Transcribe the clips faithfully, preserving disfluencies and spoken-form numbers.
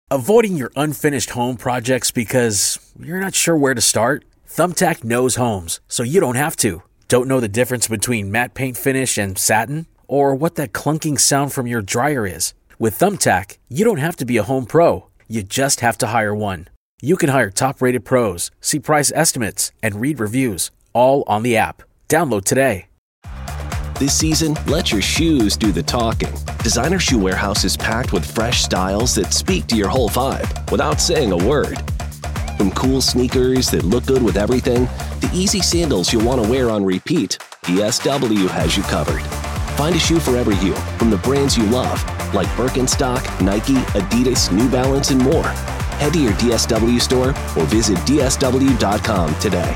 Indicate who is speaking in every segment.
Speaker 1: Avoiding your unfinished home projects because you're not sure where to start? Thumbtack knows homes, so you don't have to. Don't know the difference between matte paint finish and satin? Or what that clunking sound from your dryer is? With Thumbtack, you don't have to be a home pro. You just have to hire one. You can hire top-rated pros, see price estimates, and read reviews, all on the app. Download today.
Speaker 2: This season, let your shoes do the talking. Designer Shoe Warehouse is packed with fresh styles that speak to your whole vibe without saying a word. From cool sneakers that look good with everything, to easy sandals you'll want to wear on repeat, D S W has you covered. Find a shoe for every you from the brands you love, like Birkenstock, Nike, Adidas, New Balance, and more. Head to your D S W store or visit D S W dot com today.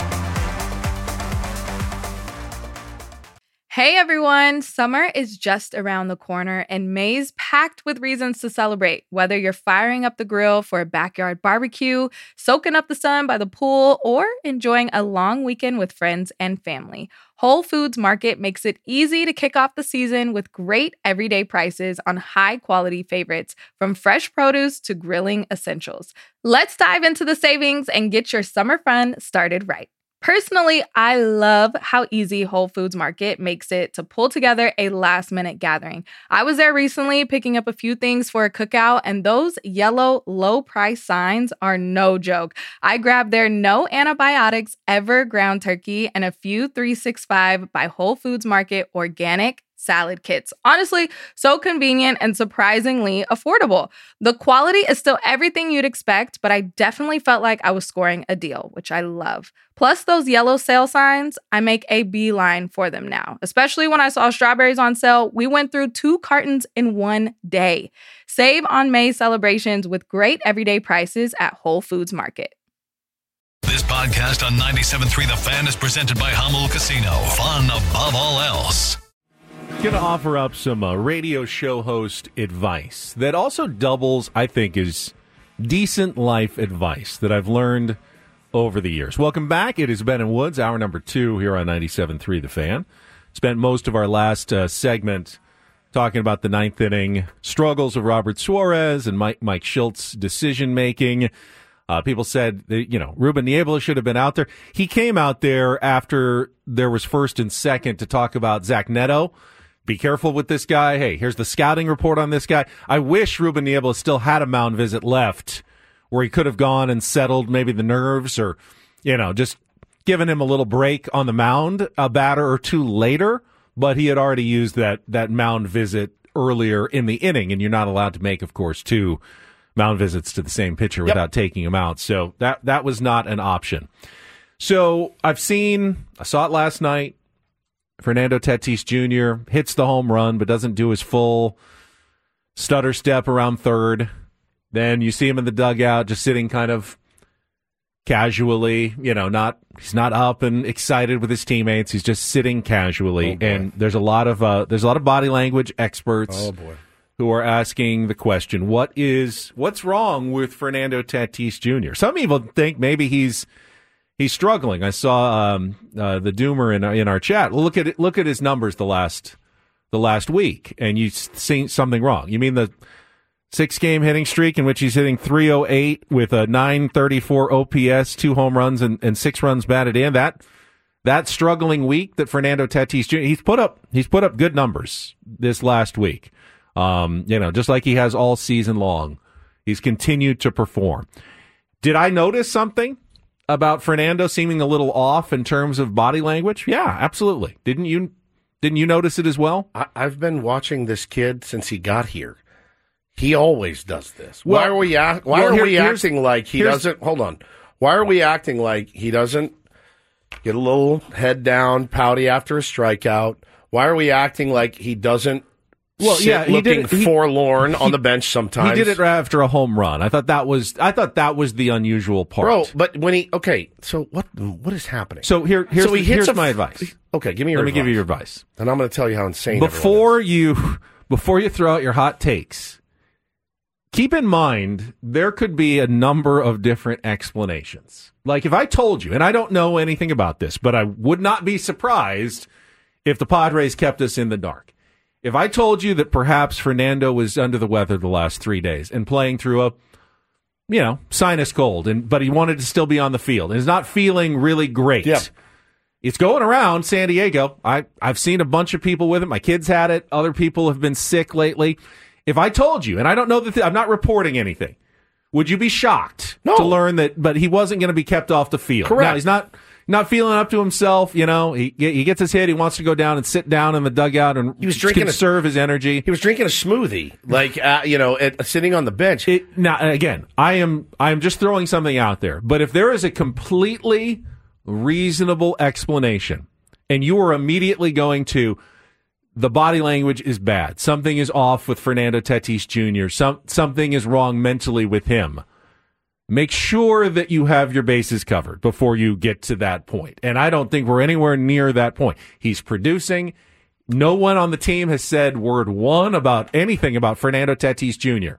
Speaker 3: Hey everyone, summer is just around the corner and May's packed with reasons to celebrate. Whether you're firing up the grill for a backyard barbecue, soaking up the sun by the pool, or enjoying a long weekend with friends and family, Whole Foods Market makes it easy to kick off the season with great everyday prices on high-quality favorites, from fresh produce to grilling essentials. Let's dive into the savings and get your summer fun started right. Personally, I love how easy Whole Foods Market makes it to pull together a last-minute gathering. I was there recently picking up a few things for a cookout, and those yellow low-price signs are no joke. I grabbed their no antibiotics ever ground turkey and a few three sixty-five by Whole Foods Market organic salad kits. Honestly, so convenient and surprisingly affordable. The quality is still everything you'd expect, but I definitely felt like I was scoring a deal, which I love. Plus those yellow sale signs, I make a beeline for them now. Especially when I saw strawberries on sale, we went through two cartons in one day. Save on May celebrations with great everyday prices at Whole Foods Market.
Speaker 4: This podcast on ninety-seven point three The Fan is presented by Hummel Casino. Fun above all else.
Speaker 5: Going to offer up some uh, radio show host advice that also doubles, I think, is decent life advice that I've learned over the years. Welcome back. It is Ben and Woods, hour number two here on ninety-seven point three The Fan. Spent most of our last uh, segment talking about the ninth inning struggles of Robert Suarez and Mike Mike Shilt's decision-making. Uh, people said, that, you know, Ruben Niebla should have been out there. He came out there after there was first and second to talk about Zach Neto. Be careful with this guy. Hey, here's the scouting report on this guy. I wish Ruben Niebla still had a mound visit left where he could have gone and settled maybe the nerves or, you know, just given him a little break on the mound a batter or two later. But he had already used that, that mound visit earlier in the inning, and you're not allowed to make, of course, two mound visits to the same pitcher without yep. taking him out. So that that was not an option. So I've seen, I saw it last night, Fernando Tatis Junior hits the home run but doesn't do his full stutter step around third. Then you see him in the dugout just sitting kind of casually, you know, not he's not up and excited with his teammates. He's just sitting casually. Oh, and there's a lot of uh, there's a lot of body language experts
Speaker 6: oh, boy.
Speaker 5: who are asking the question, what is what's wrong with Fernando Tatis Junior? Some people think maybe he's He's struggling. I saw um, uh, the Doomer in in our chat. Well, look at it, look at his numbers the last the last week, and you see something wrong. You mean the six game hitting streak in which he's hitting three oh eight with a nine thirty-four O P S, two home runs, and, and six runs batted in. That that struggling week that Fernando Tatis Junior he's put up he's put up good numbers this last week. Um, you know, just like he has all season long, he's continued to perform. Did I notice something about Fernando seeming a little off in terms of body language? Yeah, absolutely. Didn't you didn't you notice it as well?
Speaker 6: I, I've been watching this kid since he got here. He always does this. Well, why are we act, why well, are here, we acting like he doesn't hold on. Why are we acting like he doesn't get a little head down, pouty after a strikeout? Why are we acting like he doesn't Well, sit yeah, he looking did, he, forlorn he, on the bench sometimes?
Speaker 5: He did it after a home run. I thought that was I thought that was the unusual part.
Speaker 6: Bro, but when he okay, so what what is happening?
Speaker 5: So here here's,
Speaker 6: so he
Speaker 5: here's
Speaker 6: a,
Speaker 5: my advice.
Speaker 6: Okay, give me your
Speaker 5: Let
Speaker 6: advice.
Speaker 5: me give you your advice.
Speaker 6: And I'm going to tell you how insane
Speaker 5: before you before you throw out your hot takes. Keep in mind there could be a number of different explanations. Like if I told you, and I don't know anything about this, but I would not be surprised if the Padres kept us in the dark. If I told you that perhaps Fernando was under the weather the last three days and playing through a you know, sinus cold, and but he wanted to still be on the field. And he's not feeling really great.
Speaker 6: Yep.
Speaker 5: It's going around San Diego. I, I've seen a bunch of people with it. My kids had it. Other people have been sick lately. If I told you, and I don't know that th- I'm not reporting anything, would you be shocked
Speaker 6: no.
Speaker 5: to learn that? But he wasn't going to be kept off the field.
Speaker 6: Correct.
Speaker 5: Now, he's not not feeling up to himself. You know, he he gets his hit. He wants to go down and sit down in the dugout and
Speaker 6: he was drinking
Speaker 5: conserve
Speaker 6: a,
Speaker 5: his energy.
Speaker 6: He was drinking a smoothie, like uh, you know, at, sitting on the bench.
Speaker 5: It, now, again, I am I am just throwing something out there. But if there is a completely reasonable explanation, and you are immediately going to, the body language is bad, something is off with Fernando Tatis Junior, Some, something is wrong mentally with him, make sure that you have your bases covered before you get to that point. And I don't think we're anywhere near that point. He's producing. No one on the team has said word one about anything about Fernando Tatis Junior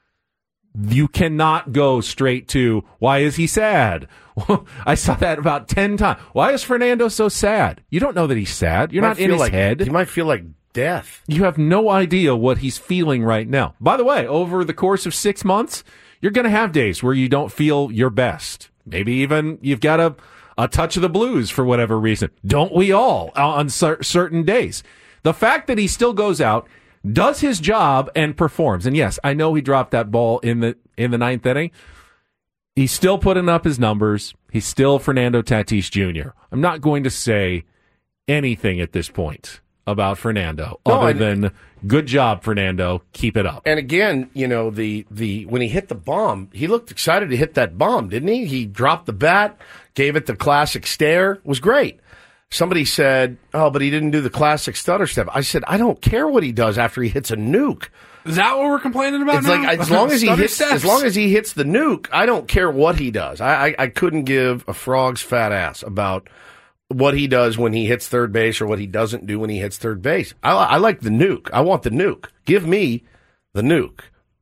Speaker 5: You cannot go straight to, why is he sad? I saw that about ten times. Why is Fernando so sad? You don't know that he's sad. You're not in his
Speaker 6: like,
Speaker 5: head.
Speaker 6: He might feel like death.
Speaker 5: You have no idea what he's feeling right now. By the way, over the course of six months, you're going to have days where you don't feel your best. Maybe even you've got a, a touch of the blues for whatever reason. Don't we all on cer- certain days? The fact that he still goes out, does his job, and performs. And yes, I know he dropped that ball in the in the ninth inning. He's still putting up his numbers. He's still Fernando Tatis Junior I'm not going to say anything at this point about Fernando
Speaker 6: no,
Speaker 5: other
Speaker 6: and,
Speaker 5: than good job, Fernando. Keep it up.
Speaker 6: And again, you know, the the when he hit the bomb, he looked excited to hit that bomb, didn't he? He dropped the bat, gave it the classic stare. It was great. Somebody said, oh, but he didn't do the classic stutter step. I said, I don't care what he does after he hits a nuke.
Speaker 7: Is that what we're complaining about
Speaker 6: It's
Speaker 7: now?
Speaker 6: like as long as he hits,
Speaker 7: steps.
Speaker 6: as long as he hits the nuke, I don't care what he does. I, I, I couldn't give a frog's fat ass about what he does when he hits third base or what he doesn't do when he hits third base. I, I like the nuke. I want the nuke. Give me the nuke,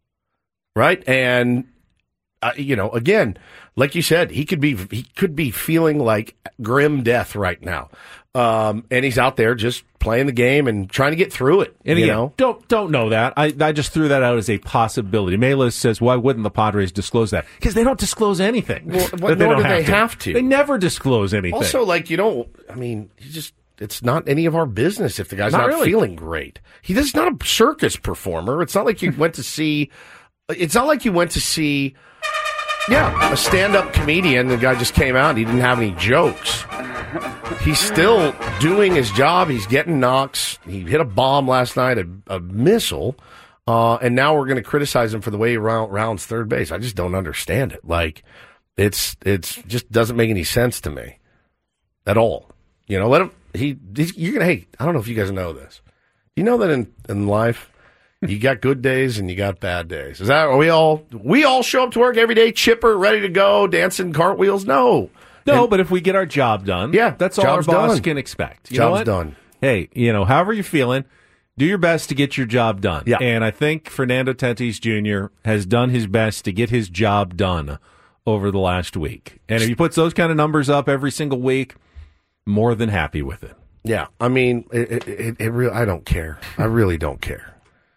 Speaker 6: right? And uh, you know, again, like you said, he could be he could be feeling like grim death right now. Um, and he's out there just playing the game and trying to get through it.
Speaker 5: And
Speaker 6: you
Speaker 5: again,
Speaker 6: know,
Speaker 5: don't don't know that. I I just threw that out as a possibility. Melis says, why wouldn't the Padres disclose that? Because they don't disclose anything.
Speaker 6: Well,
Speaker 5: that
Speaker 6: nor
Speaker 5: they don't
Speaker 6: do
Speaker 5: have
Speaker 6: they
Speaker 5: to.
Speaker 6: have to.
Speaker 5: They never disclose anything.
Speaker 6: also, like, you know, I mean, you just it's not any of our business if the guy's not,
Speaker 5: Not really.
Speaker 6: feeling great. He this is not a circus performer. It's not like you went to see. It's not like you went to see. Yeah, a stand-up comedian. The guy just came out and he didn't have any jokes. He's still doing his job. He's getting knocks. He hit a bomb last night, a, a missile, uh, and now we're going to criticize him for the way he round, rounds third base. I just don't understand it. Like, it's it's just doesn't make any sense to me at all. You know, let him. He he's, you're gonna. Hey, I don't know if you guys know this. You know that in in life, you got good days and you got bad days. Is that are we all we all show up to work every day, chipper, ready to go, dancing cartwheels? No.
Speaker 5: No,
Speaker 6: And-
Speaker 5: but if we get our job done,
Speaker 6: Yeah,
Speaker 5: that's all our
Speaker 6: job's
Speaker 5: boss
Speaker 6: done.
Speaker 5: can expect. You know
Speaker 6: Job's
Speaker 5: what?
Speaker 6: done.
Speaker 5: Hey, you know, however you're feeling, do your best to get your job done.
Speaker 6: Yeah.
Speaker 5: And I think Fernando Tatis Junior has done his best to get his job done over the last week. And if he puts those kind of numbers up every single week, more than happy with it.
Speaker 6: Yeah, I mean, it, it, it, it really, I don't care. I really don't care.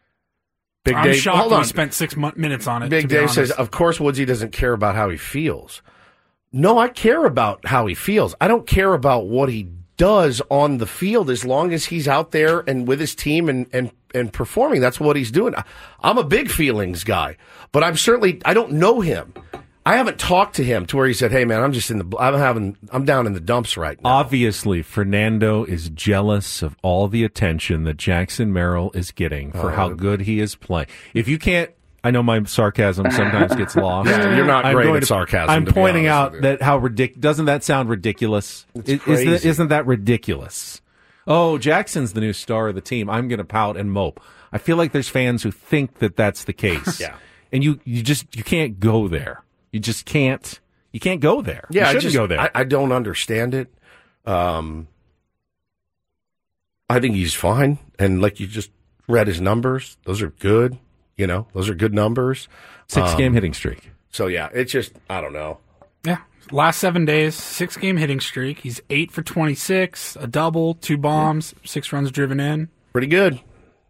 Speaker 6: Big
Speaker 7: I'm
Speaker 6: Dave,
Speaker 7: shocked
Speaker 6: hold
Speaker 7: we
Speaker 6: on.
Speaker 7: spent six mo- minutes on it.
Speaker 6: Big
Speaker 7: to be
Speaker 6: Dave says,
Speaker 7: honest.
Speaker 6: of course, Woodsy doesn't care about how he feels. No, I care about how he feels. I don't care about what he does on the field as long as he's out there and with his team and, and, and performing. That's what he's doing. I'm a big feelings guy, but I'm certainly, I don't know him. I haven't talked to him to where he said, hey, man, I'm just in the, I'm having, I'm down in the dumps right now.
Speaker 5: Obviously, Fernando is jealous of all the attention that Jackson Merrill is getting for
Speaker 6: Oh.
Speaker 5: how good he is playing. If you can't, I know my sarcasm sometimes gets lost.
Speaker 6: Yeah, you're not
Speaker 5: I'm
Speaker 6: great
Speaker 5: going
Speaker 6: at
Speaker 5: to-
Speaker 6: sarcasm,
Speaker 5: I'm
Speaker 6: to be
Speaker 5: pointing
Speaker 6: honest
Speaker 5: out
Speaker 6: with you.
Speaker 5: that how ridiculous. Doesn't that sound ridiculous?
Speaker 6: It's
Speaker 5: Is-
Speaker 6: crazy.
Speaker 5: Isn't, isn't that ridiculous? Oh, Jackson's the new star of the team. I'm going to pout and mope. I feel like there's fans who think that that's the case.
Speaker 6: Yeah.
Speaker 5: And you, you just you can't go there. You just can't. You can't go there.
Speaker 6: Yeah,
Speaker 5: you
Speaker 6: I
Speaker 5: shouldn't
Speaker 6: just,
Speaker 5: go there.
Speaker 6: I, I don't understand it. Um, I think he's fine, and like you just read his numbers, those are good. You know, those are good numbers.
Speaker 5: Six
Speaker 6: Um,
Speaker 5: game hitting streak.
Speaker 6: So yeah, it's just I don't know.
Speaker 7: Yeah. Last seven days, six game hitting streak. He's eight for twenty-six, a double, two bombs, six runs driven in.
Speaker 6: Pretty good.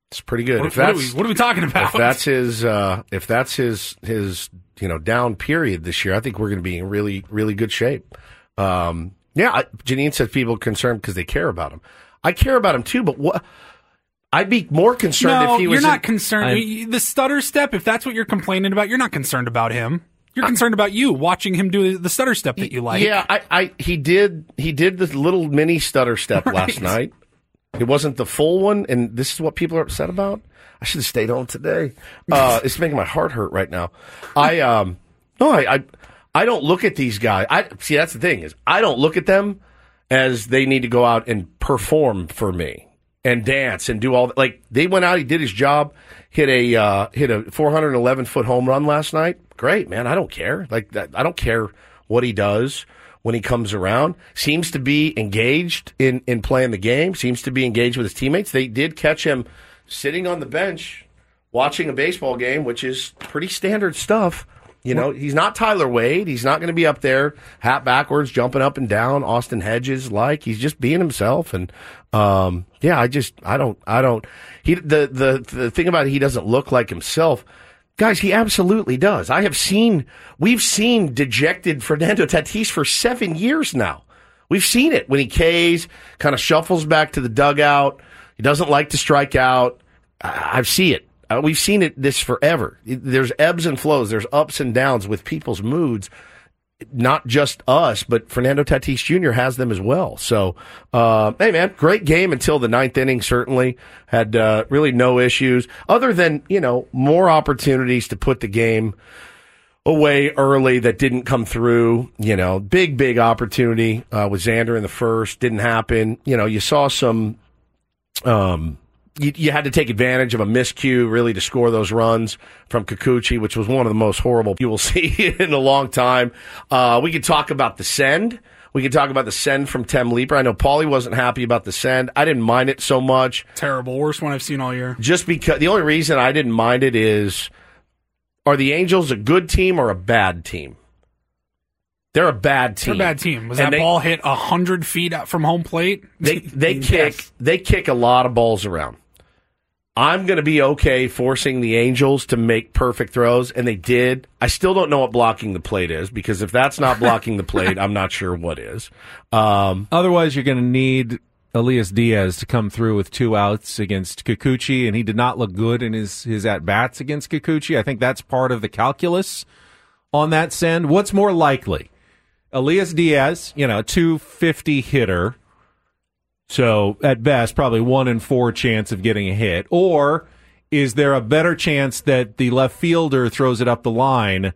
Speaker 6: It's pretty good.
Speaker 7: What,
Speaker 6: if
Speaker 7: what,
Speaker 6: that's,
Speaker 7: are we, what are we talking about?
Speaker 6: If that's his, uh, if that's his, his, you know, down period this year, I think we're going to be in really, really good shape. Um, yeah, I, Janine says people are concerned because they care about him. I care about him too, but what? I'd be more concerned
Speaker 7: no,
Speaker 6: if he was.
Speaker 7: You're not
Speaker 6: in,
Speaker 7: concerned.
Speaker 6: I'm,
Speaker 7: the stutter step, if that's what you're complaining about, you're not concerned about him. You're concerned about you watching him do the stutter step that you like.
Speaker 6: Yeah, I, I he did he did the little mini stutter step right. last night. It wasn't the full one, and this is what people are upset about. I should have stayed home today. Uh, it's making my heart hurt right now. I um no, I, I I don't look at these guys. I see that's the thing is I don't look at them as they need to go out and perform for me and dance and do all like they went out. He did his job. Hit a uh, hit a four hundred eleven foot home run last night. Great, man. I don't care. Like that. I don't care what he does when he comes around. Seems to be engaged in, in playing the game. Seems to be engaged with his teammates. They did catch him sitting on the bench watching a baseball game, which is pretty standard stuff. You know, he's not Tyler Wade. He's not going to be up there hat backwards, jumping up and down, Austin Hedges like. He's just being himself. And um, yeah, I just I don't I don't. He the the the thing about it, he doesn't look like himself. Guys, he absolutely does. I have seen, we've seen dejected Fernando Tatis for seven years now. We've seen it when he K's, kind of shuffles back to the dugout. He doesn't like to strike out. I, I see it. Uh, we've seen it this forever. There's ebbs and flows. There's ups and downs with people's moods. Not just us, but Fernando Tatis Junior has them as well. So, uh, hey man, great game until the ninth inning, certainly. Had, uh, really no issues other than, you know, more opportunities to put the game away early that didn't come through. You know, big, big opportunity, uh, with Xander in the first. Didn't happen. You know, you saw some, um, You, you had to take advantage of a miscue, really, to score those runs from Kikuchi, which was one of the most horrible you will see in a long time. Uh, we could talk about the send. We could talk about the send from Tem Leeper. I know Paulie wasn't happy about the send. I didn't mind it so much.
Speaker 7: Terrible. Worst one I've seen all year.
Speaker 6: Just because the only reason I didn't mind it is, are the Angels a good team or a bad team? They're a bad team.
Speaker 7: They're a bad team. Was
Speaker 6: and
Speaker 7: that
Speaker 6: they,
Speaker 7: ball hit a hundred feet out from home plate?
Speaker 6: They they
Speaker 7: yes.
Speaker 6: kick they kick a lot of balls around. I'm going to be okay forcing the Angels to make perfect throws, and they did. I still don't know what blocking the plate is, because if that's not blocking the plate, I'm not sure what is. Um,
Speaker 5: Otherwise, you're going to need Elias Diaz to come through with two outs against Kikuchi, and he did not look good in his, his at-bats against Kikuchi. I think that's part of the calculus on that send. What's more likely? Elias Diaz, you know, two fifty hitter, so at best, probably one in four chance of getting a hit. Or is there a better chance that the left fielder throws it up the line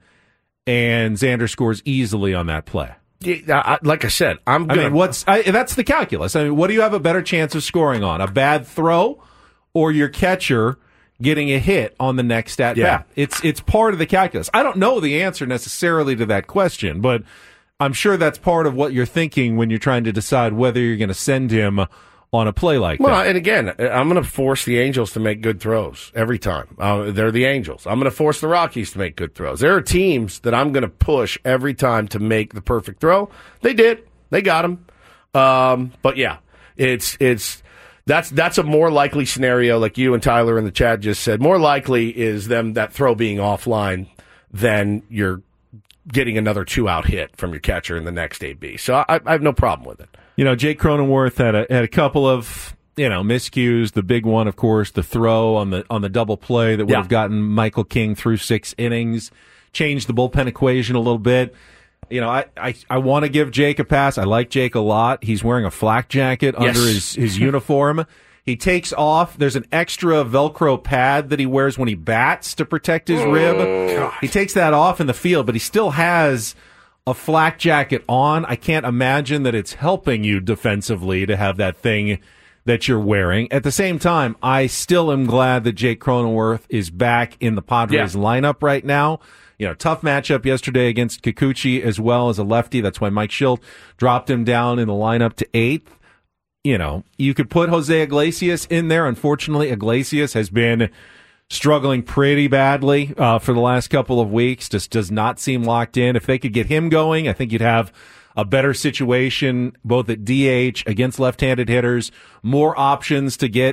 Speaker 5: and Xander scores easily on that play?
Speaker 6: Yeah, I, like I said, I'm
Speaker 5: I
Speaker 6: gonna.
Speaker 5: mean, what's I, that's the calculus. I mean, what do you have a better chance of scoring on? A bad throw or your catcher getting a hit on the next at bat?
Speaker 6: Yeah.
Speaker 5: It's it's part of the calculus. I don't know the answer necessarily to that question, but I'm sure that's part of what you're thinking when you're trying to decide whether you're going to send him on a play like
Speaker 6: well,
Speaker 5: that.
Speaker 6: And again, I'm going to force the Angels to make good throws every time. Uh, they're the Angels. I'm going to force the Rockies to make good throws. There are teams that I'm going to push every time to make the perfect throw. They did. They got him. Um, but yeah, it's it's that's that's a more likely scenario, like you and Tyler in the chat just said. More likely is them that throw being offline than your getting another two-out hit from your catcher in the next A B. So I, I have no problem with it.
Speaker 5: You know, Jake Cronenworth had a had a couple of, you know, miscues. The big one, of course, the throw on the on the double play that would
Speaker 6: yeah.
Speaker 5: have gotten Michael King through six innings, changed the bullpen equation a little bit. You know, I, I, I want to give Jake a pass. I like Jake a lot. He's wearing a flak jacket
Speaker 6: yes.
Speaker 5: under his, his uniform. He takes off. There's an extra Velcro pad that he wears when he bats to protect his rib.
Speaker 6: God.
Speaker 5: He takes that off in the field, but he still has a flak jacket on. I can't imagine that it's helping you defensively to have that thing that you're wearing. At the same time, I still am glad that Jake Cronenworth is back in the Padres
Speaker 6: yeah.
Speaker 5: lineup right now. You know, tough matchup yesterday against Kikuchi as well as a lefty. That's why Mike Schilt dropped him down in the lineup to eighth. You know, you could put Jose Iglesias in there. Unfortunately, Iglesias has been struggling pretty badly uh, for the last couple of weeks. Just does not seem locked in. If they could get him going, I think you'd have a better situation both at D H against left-handed hitters, more options to get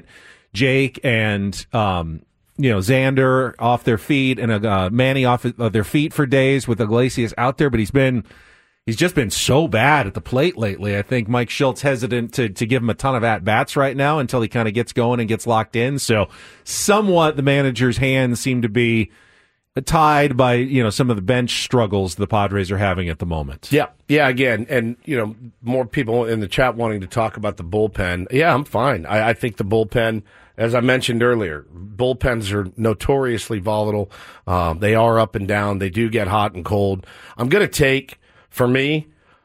Speaker 5: Jake and um, you know Xander off their feet and uh, Manny off of their feet for days with Iglesias out there, but he's been he's just been so bad at the plate lately. I think Mike Schultz hesitant to to give him a ton of at bats right now until he kind of gets going and gets locked in. So somewhat the manager's hands seem to be tied by, you know, some of the bench struggles the Padres are having at the moment.
Speaker 6: Yeah, yeah. Again, and you know, more people in the chat wanting to talk about the bullpen. Yeah, I'm fine. I, I think the bullpen, as I mentioned earlier, bullpens are notoriously volatile. Um, they are up and down. They do get hot and cold. I'm going to take, for me,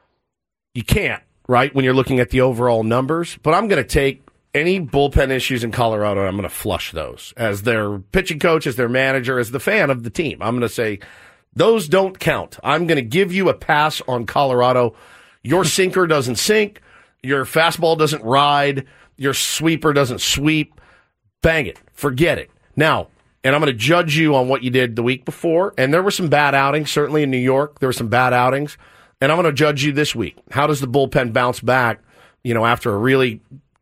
Speaker 6: you can't, right, when you're looking at the overall numbers, but I'm going to take any bullpen issues in Colorado, I'm going to flush those. As their pitching coach, as their manager, as the fan of the team, I'm going to say, those don't count. I'm going to give you a pass on Colorado. Your sinker doesn't sink. Your fastball doesn't ride. Your sweeper doesn't sweep. Bang it. Forget it. Now, and I'm going to judge you on what you did the week before, and there were some bad outings, certainly in New York. There were some bad outings, and I'm going to judge you this week. How does the bullpen bounce back, you know, after a really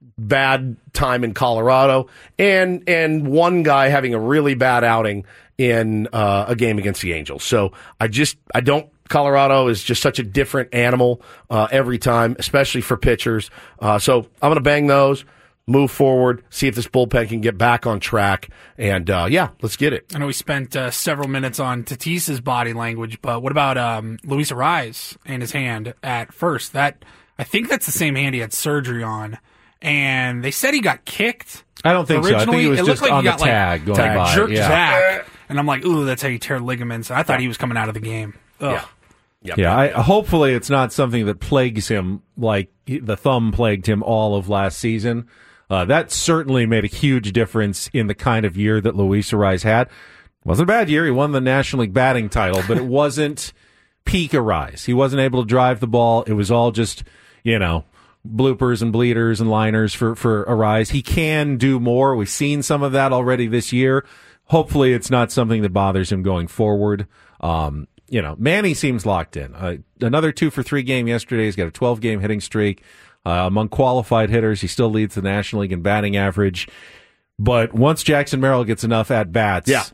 Speaker 6: bad time in Colorado and and one guy having a really bad outing in uh, a game against the Angels. So I just I don't Colorado is just such a different animal uh, every time, especially for pitchers. Uh, so I'm going to bang those, move forward, see if this bullpen can get back on track, and uh, yeah, let's get it.
Speaker 7: I know we spent uh, several minutes on Tatis's body language, but what about um, Luis Arraez and his hand at first? That I think that's the same hand he had surgery on. And they said he got kicked.
Speaker 5: I don't think
Speaker 7: originally.
Speaker 5: so. I think he was
Speaker 7: it
Speaker 5: just
Speaker 7: like
Speaker 5: on
Speaker 7: he
Speaker 5: the
Speaker 7: got,
Speaker 5: tag
Speaker 7: like,
Speaker 5: going
Speaker 7: tag,
Speaker 5: by.
Speaker 7: jerked
Speaker 5: yeah.
Speaker 7: back. And I'm like, ooh, that's how you tear ligaments. I thought he was coming out of the game. Ugh.
Speaker 6: Yeah. Yep.
Speaker 5: Yeah, I, hopefully it's not something that plagues him like he, the thumb plagued him all of last season. Uh, that certainly made a huge difference in the kind of year that Luis Arraez had. It wasn't a bad year. He won the National League batting title, but it wasn't peak Arraez. He wasn't able to drive the ball. It was all just, you know, bloopers and bleeders and liners for, for Arraez. He can do more. We've seen some of that already this year. Hopefully it's not something that bothers him going forward. Um, you know, Manny seems locked in. Uh, another two for three game yesterday. He's got a twelve game hitting streak. Uh, among qualified hitters, he still leads the National League in batting average. But once Jackson Merrill gets enough at-bats,
Speaker 6: yeah.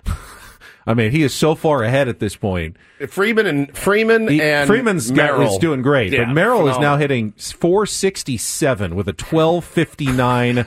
Speaker 5: I mean, he is so far ahead at this point.
Speaker 6: Freeman and Freeman
Speaker 5: he,
Speaker 6: and
Speaker 5: Freeman's
Speaker 6: Merrill
Speaker 5: is doing great,
Speaker 6: yeah,
Speaker 5: but Merrill
Speaker 6: phenomenal.
Speaker 5: is now hitting four sixty-seven with a twelve fifty-nine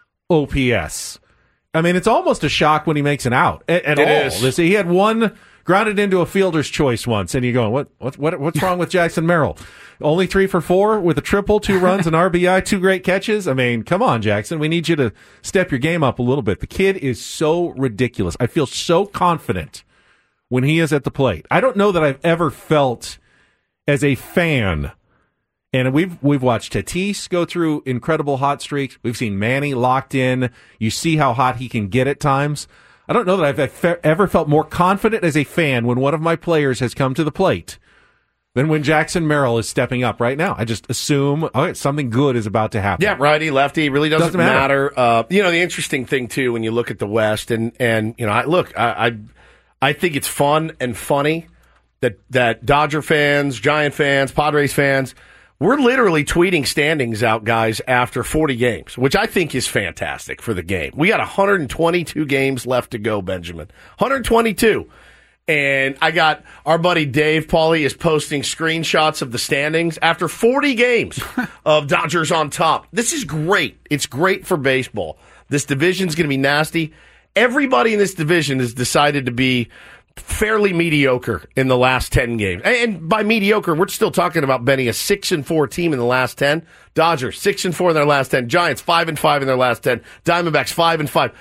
Speaker 5: O P S. I mean, it's almost a shock when he makes an out at, at
Speaker 6: it
Speaker 5: all.
Speaker 6: Is.
Speaker 5: This, he had one grounded into a fielder's choice once, and you're going, what, what, what, what's wrong with Jackson Merrill? Only three for four with a triple, two runs, an R B I, two great catches. I mean, come on, Jackson. We need you to step your game up a little bit. The kid is so ridiculous. I feel so confident when he is at the plate. I don't know that I've ever felt as a fan, and we've we've watched Tatis go through incredible hot streaks. We've seen Manny locked in. You see how hot he can get at times. I don't know that I've ever felt more confident as a fan when one of my players has come to the plate than when Jackson Merrill is stepping up right now. I just assume, all right, something good is about to happen.
Speaker 6: Yeah, righty, lefty, it really doesn't,
Speaker 5: Doesn't matter.
Speaker 6: matter. Uh, you know, the interesting thing, too, when you look at the West, and, and you know, I, look, I, I I think it's fun and funny that, that Dodger fans, Giant fans, Padres fans, we're literally tweeting standings out, guys, after forty games, which I think is fantastic for the game. We got one hundred twenty-two games left to go, Benjamin. one hundred twenty-two. And I got our buddy Dave Pauly is posting screenshots of the standings after forty games of Dodgers on top. This is great. It's great for baseball. This division's going to be nasty. Everybody in this division has decided to be fairly mediocre in the last ten games. And by mediocre, we're still talking about, Benny, a six and four team in the last ten. Dodgers, six and four in their last ten. Giants, five and five in their last ten. Diamondbacks, five and five.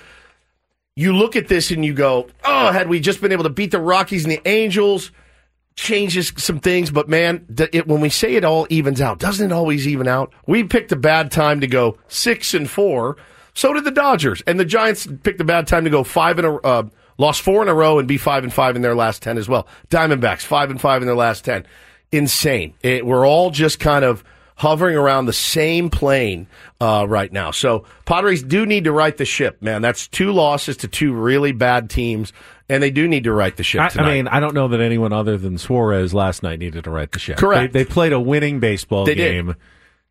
Speaker 6: You look at this and you go, oh, had we just been able to beat the Rockies and the Angels, changes some things. But, man, it, when we say it all evens out, doesn't it always even out? We picked a bad time to go six and four. So did the Dodgers. And the Giants picked a bad time to go five in a uh, lost four in a row and be five and five in their last ten as well. Diamondbacks, five and five in their last ten. Insane. It, we're all just kind of hovering around the same plane uh, right now. So Padres do need to right the ship, man. That's two losses to two really bad teams, and they do need to right the ship
Speaker 5: I,
Speaker 6: tonight.
Speaker 5: I mean, I don't know that anyone other than Suarez last night needed to right the ship.
Speaker 6: Correct.
Speaker 5: They, they played a winning baseball
Speaker 6: They
Speaker 5: game.
Speaker 6: did.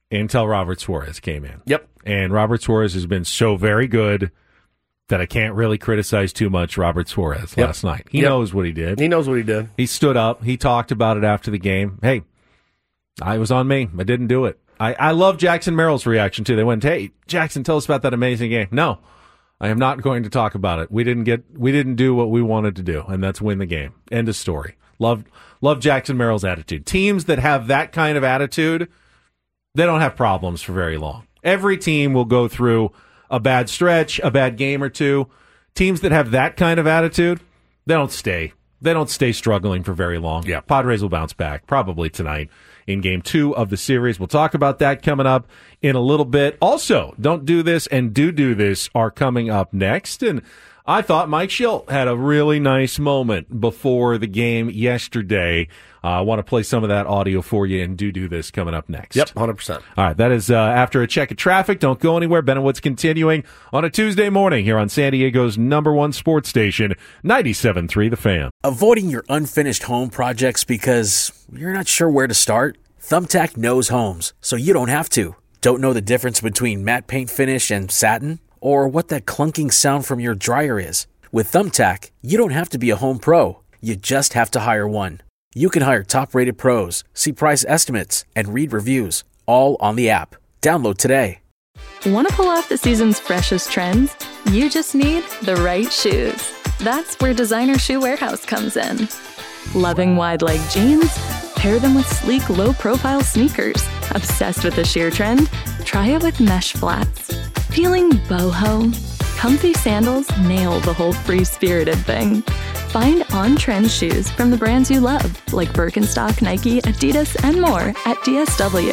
Speaker 5: until Robert Suarez came in.
Speaker 6: Yep.
Speaker 5: And Robert Suarez has been so very good that I can't really criticize too much Robert Suarez
Speaker 6: yep.
Speaker 5: last night. He
Speaker 6: yep.
Speaker 5: knows what he did.
Speaker 6: He knows what he did.
Speaker 5: He stood up. He talked about it after the game. Hey, I was on me. I didn't do it. I, I love Jackson Merrill's reaction, too. They went, hey, Jackson, tell us about that amazing game. No, I am not going to talk about it. We didn't get, we didn't do what we wanted to do, and that's win the game. End of story. Love, love Jackson Merrill's attitude. Teams that have that kind of attitude, they don't have problems for very long. Every team will go through a bad stretch, a bad game or two. Teams that have that kind of attitude, they don't stay. They don't stay struggling for very long.
Speaker 6: Yeah.
Speaker 5: Padres will bounce back probably tonight in game two of the series. We'll talk about that coming up in a little bit. Also, Don't Do This and Do Do This are coming up next. And I thought Mike Schilt had a really nice moment before the game yesterday. Uh, I want to play some of that audio for you and Do Do This coming up next.
Speaker 6: Yep, one hundred percent.
Speaker 5: All right, that is uh, after a check of traffic. Don't go anywhere. Ben and Woods continuing on a Tuesday morning here on San Diego's number one sports station, ninety-seven point three The Fan.
Speaker 1: Avoiding your unfinished home projects because you're not sure where to start? Thumbtack knows homes, so you don't have to. Don't know the difference between matte paint finish and satin? Or what that clunking sound from your dryer is? With Thumbtack, you don't have to be a home pro. You just have to hire one. You can hire top-rated pros, see price estimates, and read reviews, all on the app. Download today.
Speaker 8: Want to pull off the season's freshest trends? You just need the right shoes. That's where Designer Shoe Warehouse comes in. Loving wide-leg jeans? Pair them with sleek, low-profile sneakers. Obsessed with the sheer trend? Try it with mesh flats. Feeling boho? Comfy sandals nail the whole free-spirited thing. Find on-trend shoes from the brands you love, like Birkenstock, Nike, Adidas, and more at D S W.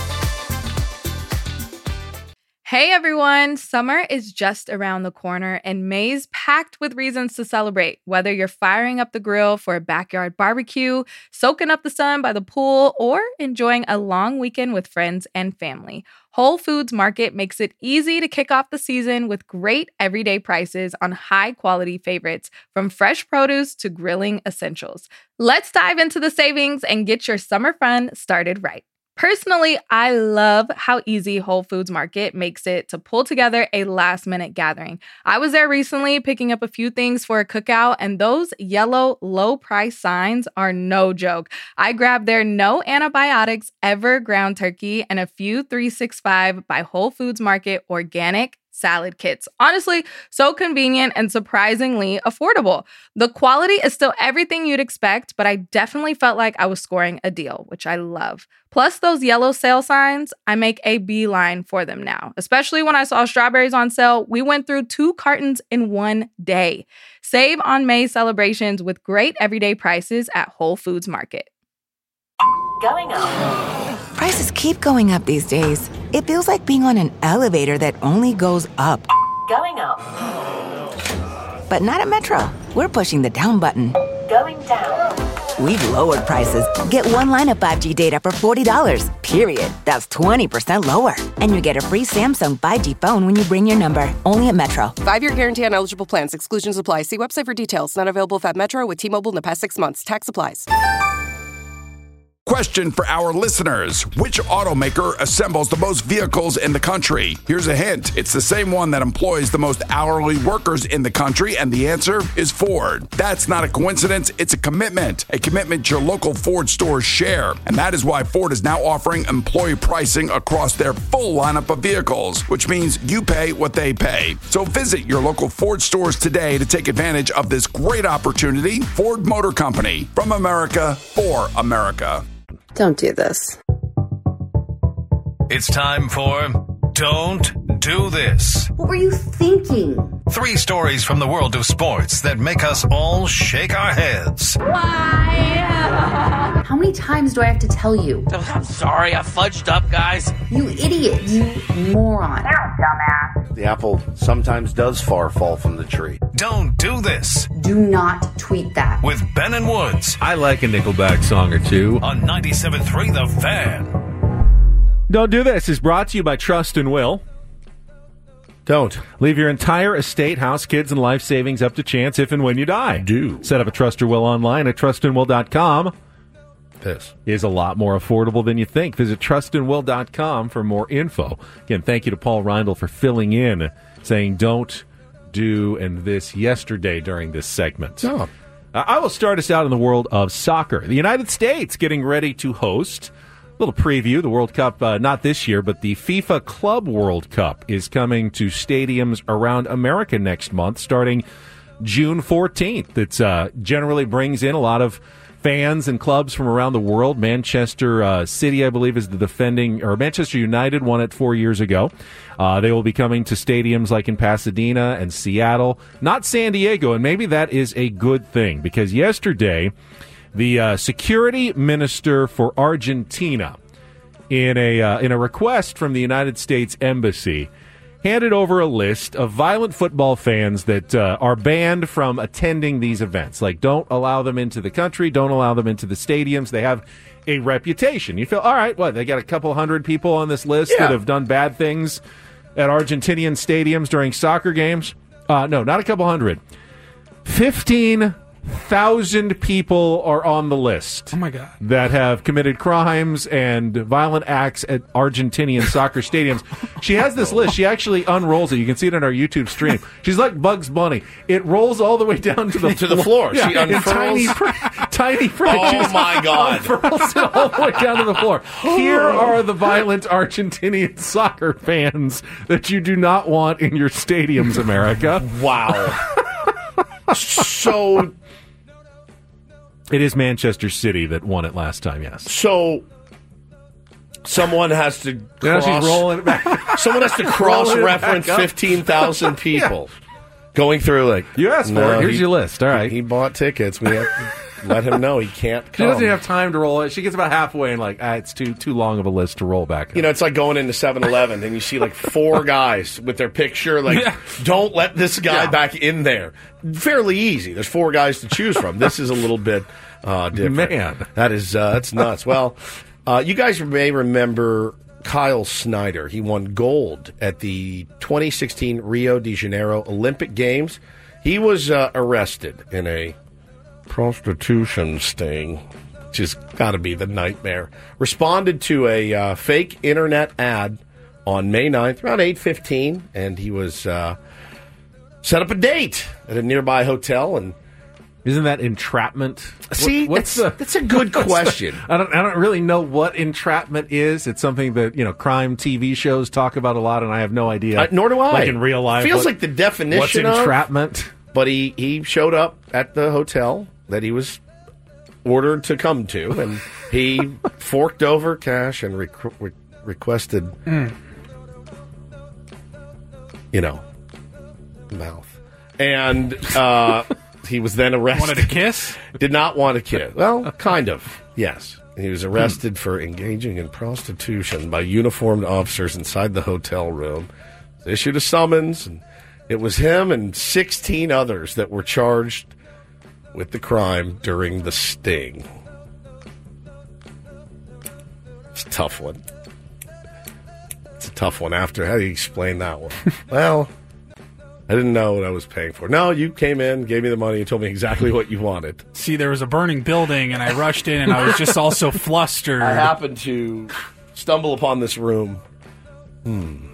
Speaker 3: Hey everyone, summer is just around the corner and May's packed with reasons to celebrate. Whether you're firing up the grill for a backyard barbecue, soaking up the sun by the pool, or enjoying a long weekend with friends and family, Whole Foods Market makes it easy to kick off the season with great everyday prices on high-quality favorites, from fresh produce to grilling essentials. Let's dive into the savings and get your summer fun started right. Personally, I love how easy Whole Foods Market makes it to pull together a last-minute gathering. I was there recently picking up a few things for a cookout, and those yellow low-price signs are no joke. I grabbed their no antibiotics ever ground turkey and a few three sixty-five by Whole Foods Market organic salad kits. Honestly, so convenient and surprisingly affordable. The quality is still everything you'd expect, but I definitely felt like I was scoring a deal, which I love. Plus those yellow sale signs, I make a beeline for them now. Especially when I saw strawberries on sale, we went through two cartons in one day. Save on May celebrations with great everyday prices at Whole Foods Market.
Speaker 9: Going up. Prices keep going up these days. It feels like being on an elevator that only goes up. Going up. But not at Metro. We're pushing the down button. Going down. We've lowered prices. Get one line of five G data for forty dollars, period. That's twenty percent lower. And you get a free Samsung five G phone when you bring your number. Only at Metro.
Speaker 10: Five-year guarantee on eligible plans. Exclusions apply. See website for details. Not available at Metro with T-Mobile in the past six months. Tax applies.
Speaker 11: Question for our listeners. Which automaker assembles the most vehicles in the country? Here's a hint. It's the same one that employs the most hourly workers in the country, and the answer is Ford. That's not a coincidence. It's a commitment. A commitment your local Ford stores share. And that is why Ford is now offering employee pricing across their full lineup of vehicles, which means you pay what they pay. So visit your local Ford stores today to take advantage of this great opportunity. Ford Motor Company. From America, for America.
Speaker 12: Don't do this.
Speaker 4: It's time for Don't Do This.
Speaker 12: What were you thinking?
Speaker 4: Three stories from the world of sports that make us all shake our heads.
Speaker 12: Why? How many times do I have to tell you?
Speaker 13: I'm sorry, I fudged up, guys.
Speaker 12: You idiot. You moron.
Speaker 14: You're a dumbass.
Speaker 6: The apple sometimes does far fall from the tree.
Speaker 4: Don't do this.
Speaker 12: Do not tweet that.
Speaker 4: With Ben and Woods.
Speaker 5: I like a Nickelback song or two.
Speaker 4: On ninety-seven point three The Fan.
Speaker 5: Don't Do This is brought to you by Trust and Will.
Speaker 6: Don't.
Speaker 5: Leave your entire estate, house, kids, and life savings up to chance if and when you die.
Speaker 6: Do.
Speaker 5: Set up a trust or will online at trust and will dot com.
Speaker 6: this.
Speaker 5: Is a lot more affordable than you think. Visit trust and will dot com for more info. Again, thank you to Paul Reindl for filling in, saying don't do and this yesterday during this segment.
Speaker 6: Oh.
Speaker 5: Uh, I will start us out in the world of soccer. The United States getting ready to host, a little preview, the World Cup, uh, not this year, but the FIFA Club World Cup is coming to stadiums around America next month, starting June fourteenth. It uh, generally brings in a lot of fans and clubs from around the world. Manchester uh, City, I believe, is the defending, or Manchester United won it four years ago. Uh, they will be coming to stadiums like in Pasadena and Seattle, not San Diego, and maybe that is a good thing, because yesterday the uh, security minister for Argentina, in a uh, in a request from the United States Embassy, handed over a list of violent football fans that uh, are banned from attending these events. Like, don't allow them into the country, don't allow them into the stadiums. They have a reputation. You feel, all right, what, they got a couple hundred people on this list
Speaker 6: yeah.
Speaker 5: that have done bad things at Argentinian stadiums during soccer games? Uh, no, not a couple hundred. Fifteen thousand people are on the list.
Speaker 7: Oh, my God.
Speaker 5: That have committed crimes and violent acts at Argentinian soccer stadiums. She has this list. She actually unrolls it. You can see it on our YouTube stream. She's like Bugs Bunny. It rolls all the way down to the
Speaker 6: to the floor.
Speaker 5: Yeah,
Speaker 6: she unfurls.
Speaker 5: Tiny, pr- tiny print.
Speaker 6: Oh, my God.
Speaker 5: Unfurls it all the way down to the floor. Here are the violent Argentinian soccer fans that you do not want in your stadiums, America.
Speaker 6: Wow. So...
Speaker 5: It is Manchester City that won it last time, yes.
Speaker 6: So someone has to cross...
Speaker 5: Now she's rolling it back.
Speaker 6: Someone has to cross-reference fifteen thousand people. Yeah. Going through, like...
Speaker 5: You asked for
Speaker 6: no,
Speaker 5: it. Here's
Speaker 6: he,
Speaker 5: your list. All right.
Speaker 6: He, he bought tickets. We have to let him know he can't come.
Speaker 5: She doesn't have time to roll it. She gets about halfway and like, ah, it's too too long of a list to roll back.
Speaker 6: You know, it's like going into seven eleven and you see like four guys with their picture, like, yeah. don't let this guy yeah. back in there. Fairly easy. There's four guys to choose from. This is a little bit uh, different.
Speaker 5: Man.
Speaker 6: That is, uh, that's nuts. Well, uh, you guys may remember Kyle Snyder. He won gold at the twenty sixteen Rio de Janeiro Olympic Games. He was uh, arrested in a prostitution sting, which has got to be the nightmare. Responded to a uh, fake internet ad on May ninth, around eight fifteen, and he was uh, set up a date at a nearby hotel. And
Speaker 5: isn't that entrapment?
Speaker 6: See,
Speaker 5: what, what's
Speaker 6: that's,
Speaker 5: the,
Speaker 6: that's a good question.
Speaker 5: The, I don't I don't really know what entrapment is. It's something that, you know, crime T V shows talk about a lot, and I have no idea.
Speaker 6: Uh, nor do I.
Speaker 5: Like in real life.
Speaker 6: Feels
Speaker 5: what,
Speaker 6: like the definition
Speaker 5: what's
Speaker 6: of
Speaker 5: entrapment.
Speaker 6: But he, he showed up at the hotel that he was ordered to come to, and he forked over cash and rec- re- requested, mm. you know, mouth. And uh, he was then arrested.
Speaker 7: Wanted a kiss?
Speaker 6: Did not want a kiss. Well, kind of, yes. He was arrested mm. for engaging in prostitution by uniformed officers inside the hotel room. Issued a summons, and it was him and sixteen others that were charged with the crime during the sting. It's a tough one. It's a tough one. After, how do you explain that one? Well, I didn't know what I was paying for. No, you came in, gave me the money, and told me exactly what you wanted.
Speaker 7: See, there was a burning building, and I rushed in, and I was just also flustered.
Speaker 6: I happened to stumble upon this room. Hmm.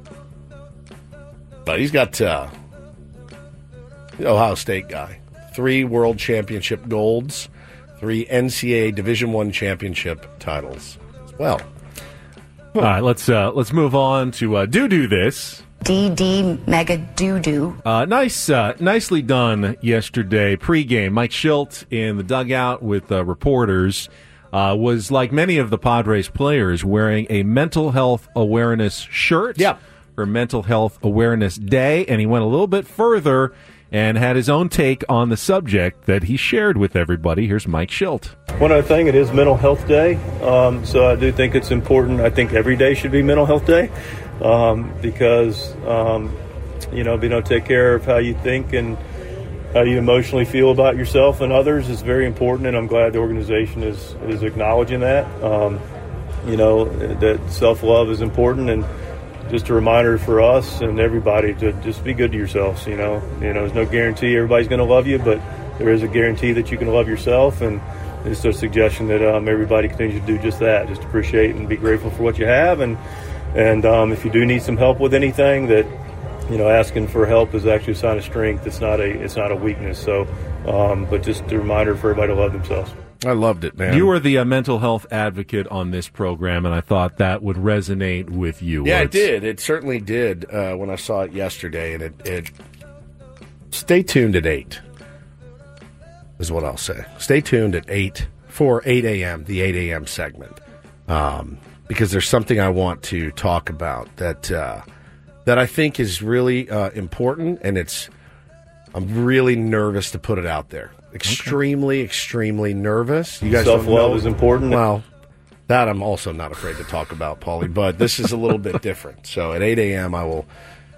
Speaker 6: But he's got uh, the Ohio State guy. Three World Championship golds, three N C double A Division I championship titles as well.
Speaker 5: All right, let's uh, let's move on to uh, do do this.
Speaker 14: D D Mega Doo Doo.
Speaker 5: Uh, nice, uh, nicely done yesterday. Pre-game, Mike Schilt in the dugout with uh, reporters uh, was, like many of the Padres players, wearing a mental health awareness shirt.
Speaker 6: Yeah.
Speaker 5: For Mental Health Awareness Day, and he went a little bit further and had his own take on the subject that he shared with everybody. Here's Mike Schilt.
Speaker 15: One other thing, it is Mental Health Day, um, so I do think it's important. I think every day should be Mental Health Day um, because, um, you know, being able to take care of how you think and how you emotionally feel about yourself and others is very important, and I'm glad the organization is, is acknowledging that. Um, you know, that self-love is important, and just a reminder for us and everybody to just be good to yourselves. You know, you know, there's no guarantee everybody's going to love you, but there is a guarantee that you can love yourself, and just a suggestion that um, everybody continue to do just that, just appreciate and be grateful for what you have. And, and um, if you do need some help with anything, that, you know, asking for help is actually a sign of strength. It's not a, it's not a weakness. So, um, but just a reminder for everybody to love themselves.
Speaker 6: I loved it, man.
Speaker 5: You were the uh, mental health advocate on this program, and I thought that would resonate with you.
Speaker 6: Yeah,
Speaker 5: Woods.
Speaker 6: it did. It certainly did uh, when I saw it yesterday. And it, it. Stay tuned at eight is what I'll say. Stay tuned at eight for eight a.m., the eight a.m. segment, um, because there's something I want to talk about that uh, that I think is really uh, important, and it's I'm really nervous to put it out there. Extremely, okay. extremely nervous. You guys
Speaker 15: Self-love
Speaker 6: don't know.
Speaker 15: is important.
Speaker 6: Well, that I'm also not afraid to talk about, Paulie, but this is a little bit different. So at eight a.m., I will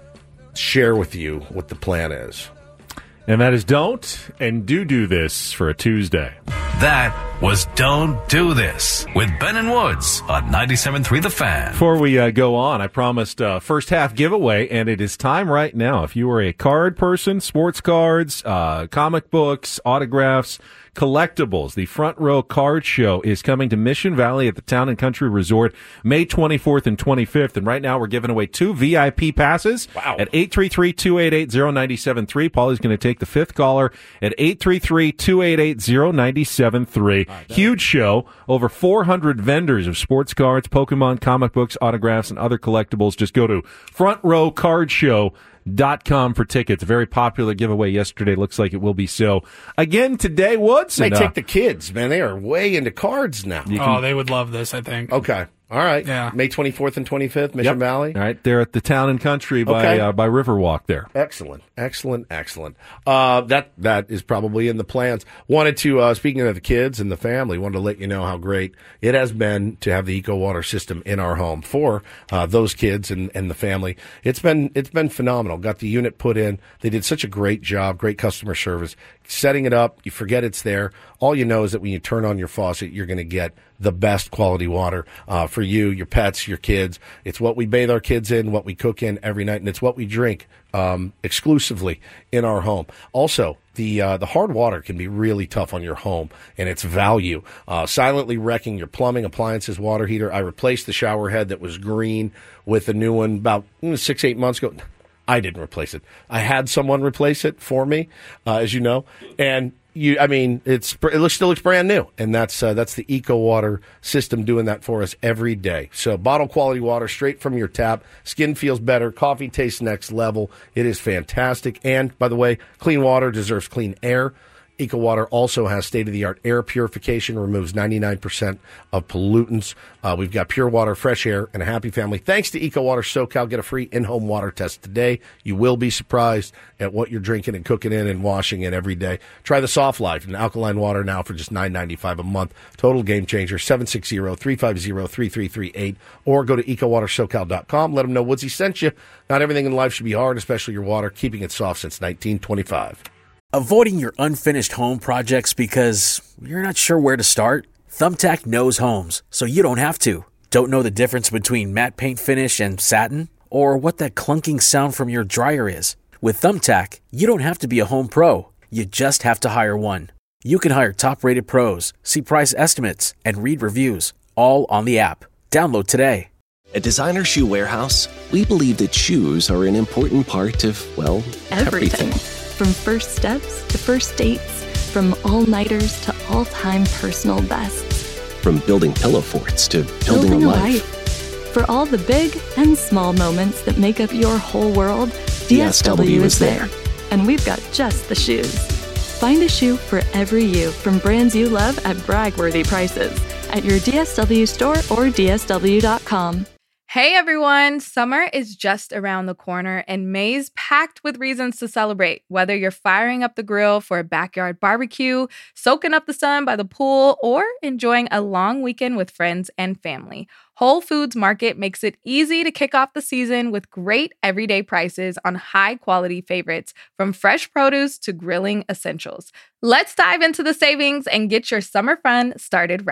Speaker 6: share with you what the plan is.
Speaker 5: And that is don't and do do this for a Tuesday.
Speaker 4: That was Don't Do This with Ben and Woods on ninety-seven point three The Fan.
Speaker 5: Before we uh, go on, I promised uh, first half giveaway, and it is time right now. If you are a card person, sports cards, uh, comic books, autographs, collectibles, the Front Row Card Show is coming to Mission Valley at the Town and Country Resort May twenty-fourth and twenty-fifth. And right now we're giving away two V I P passes
Speaker 6: wow.
Speaker 5: at eight three three, two eight eight, zero nine seven three. Paulie's going to take the fifth caller at eight three three, two eight eight, zero nine seven three. Right, huge show. Over four hundred vendors of sports cards, Pokemon, comic books, autographs, and other collectibles. Just go to front row card show dot com for tickets. Very popular giveaway yesterday. Looks like it will be so again today. Woods.
Speaker 6: They
Speaker 5: and,
Speaker 6: take
Speaker 5: uh,
Speaker 6: the kids, man. They are way into cards now.
Speaker 7: Can, oh, they would love this, I think.
Speaker 6: Okay. All right.
Speaker 7: Yeah.
Speaker 6: May twenty-fourth and twenty-fifth, Mission
Speaker 5: yep.
Speaker 6: Valley.
Speaker 5: All right. They're at the Town and Country by
Speaker 6: okay.
Speaker 5: uh, by Riverwalk there.
Speaker 6: Excellent. Excellent. Excellent. Uh, that that is probably in the plans. Wanted to, uh, speaking of the kids and the family, wanted to let you know how great it has been to have the Eco Water system in our home for uh, those kids and, and the family. It's been it's been phenomenal. Got the unit put in. They did such a great job. Great customer service. Setting it up, you forget it's there. All you know is that when you turn on your faucet, you're going to get the best quality water uh, for you, your pets, your kids. It's what we bathe our kids in, what we cook in every night, and it's what we drink um, exclusively in our home. Also, the uh, the hard water can be really tough on your home and its value, uh, silently wrecking your plumbing, appliances, water heater. I replaced the shower head that was green with a new one about mm, six, eight months ago. I didn't replace it. I had someone replace it for me, uh, as you know, and you. I mean, it's it looks, still looks brand new, and that's uh, that's the Eco Water system doing that for us every day. So, bottle quality water straight from your tap. Skin feels better. Coffee tastes next level. It is fantastic. And by the way, clean water deserves clean air. Eco Water also has state-of-the-art air purification, removes ninety-nine percent of pollutants. Uh, we've got pure water, fresh air, and a happy family. Thanks to Eco Water SoCal. Get a free in-home water test today. You will be surprised at what you're drinking and cooking in and washing in every day. Try the Soft Life and alkaline water now for just nine ninety-five a month. Total game changer, seven six zero, three five zero, three three three eight. Or go to eco water so cal dot com. Let them know Woodsy sent you. Not everything in life should be hard, especially your water. Keeping it soft since nineteen twenty-five.
Speaker 1: Avoiding your unfinished home projects because you're not sure where to start? Thumbtack knows homes, so you don't have to. Don't know the difference between matte paint finish and satin? Or what that clunking sound from your dryer is? With Thumbtack, you don't have to be a home pro. You just have to hire one. You can hire top-rated pros, see price estimates, and read reviews, all on the app. Download today.
Speaker 2: At Designer Shoe Warehouse, we believe that shoes are an important part of, well, everything.
Speaker 8: everything. From first steps to first dates, from all-nighters to all-time personal bests.
Speaker 2: From building pillow forts to building,
Speaker 8: building
Speaker 2: a,
Speaker 8: a
Speaker 2: life.
Speaker 8: life. For all the big and small moments that make up your whole world, D S W, D S W is there. And we've got just the shoes. Find a shoe for every you from brands you love at brag-worthy prices at your D S W store or D S W dot com.
Speaker 3: Hey everyone, summer is just around the corner and May's packed with reasons to celebrate. Whether you're firing up the grill for a backyard barbecue, soaking up the sun by the pool, or enjoying a long weekend with friends and family, Whole Foods Market makes it easy to kick off the season with great everyday prices on high-quality favorites, from fresh produce to grilling essentials. Let's dive into the savings and get your summer fun started right.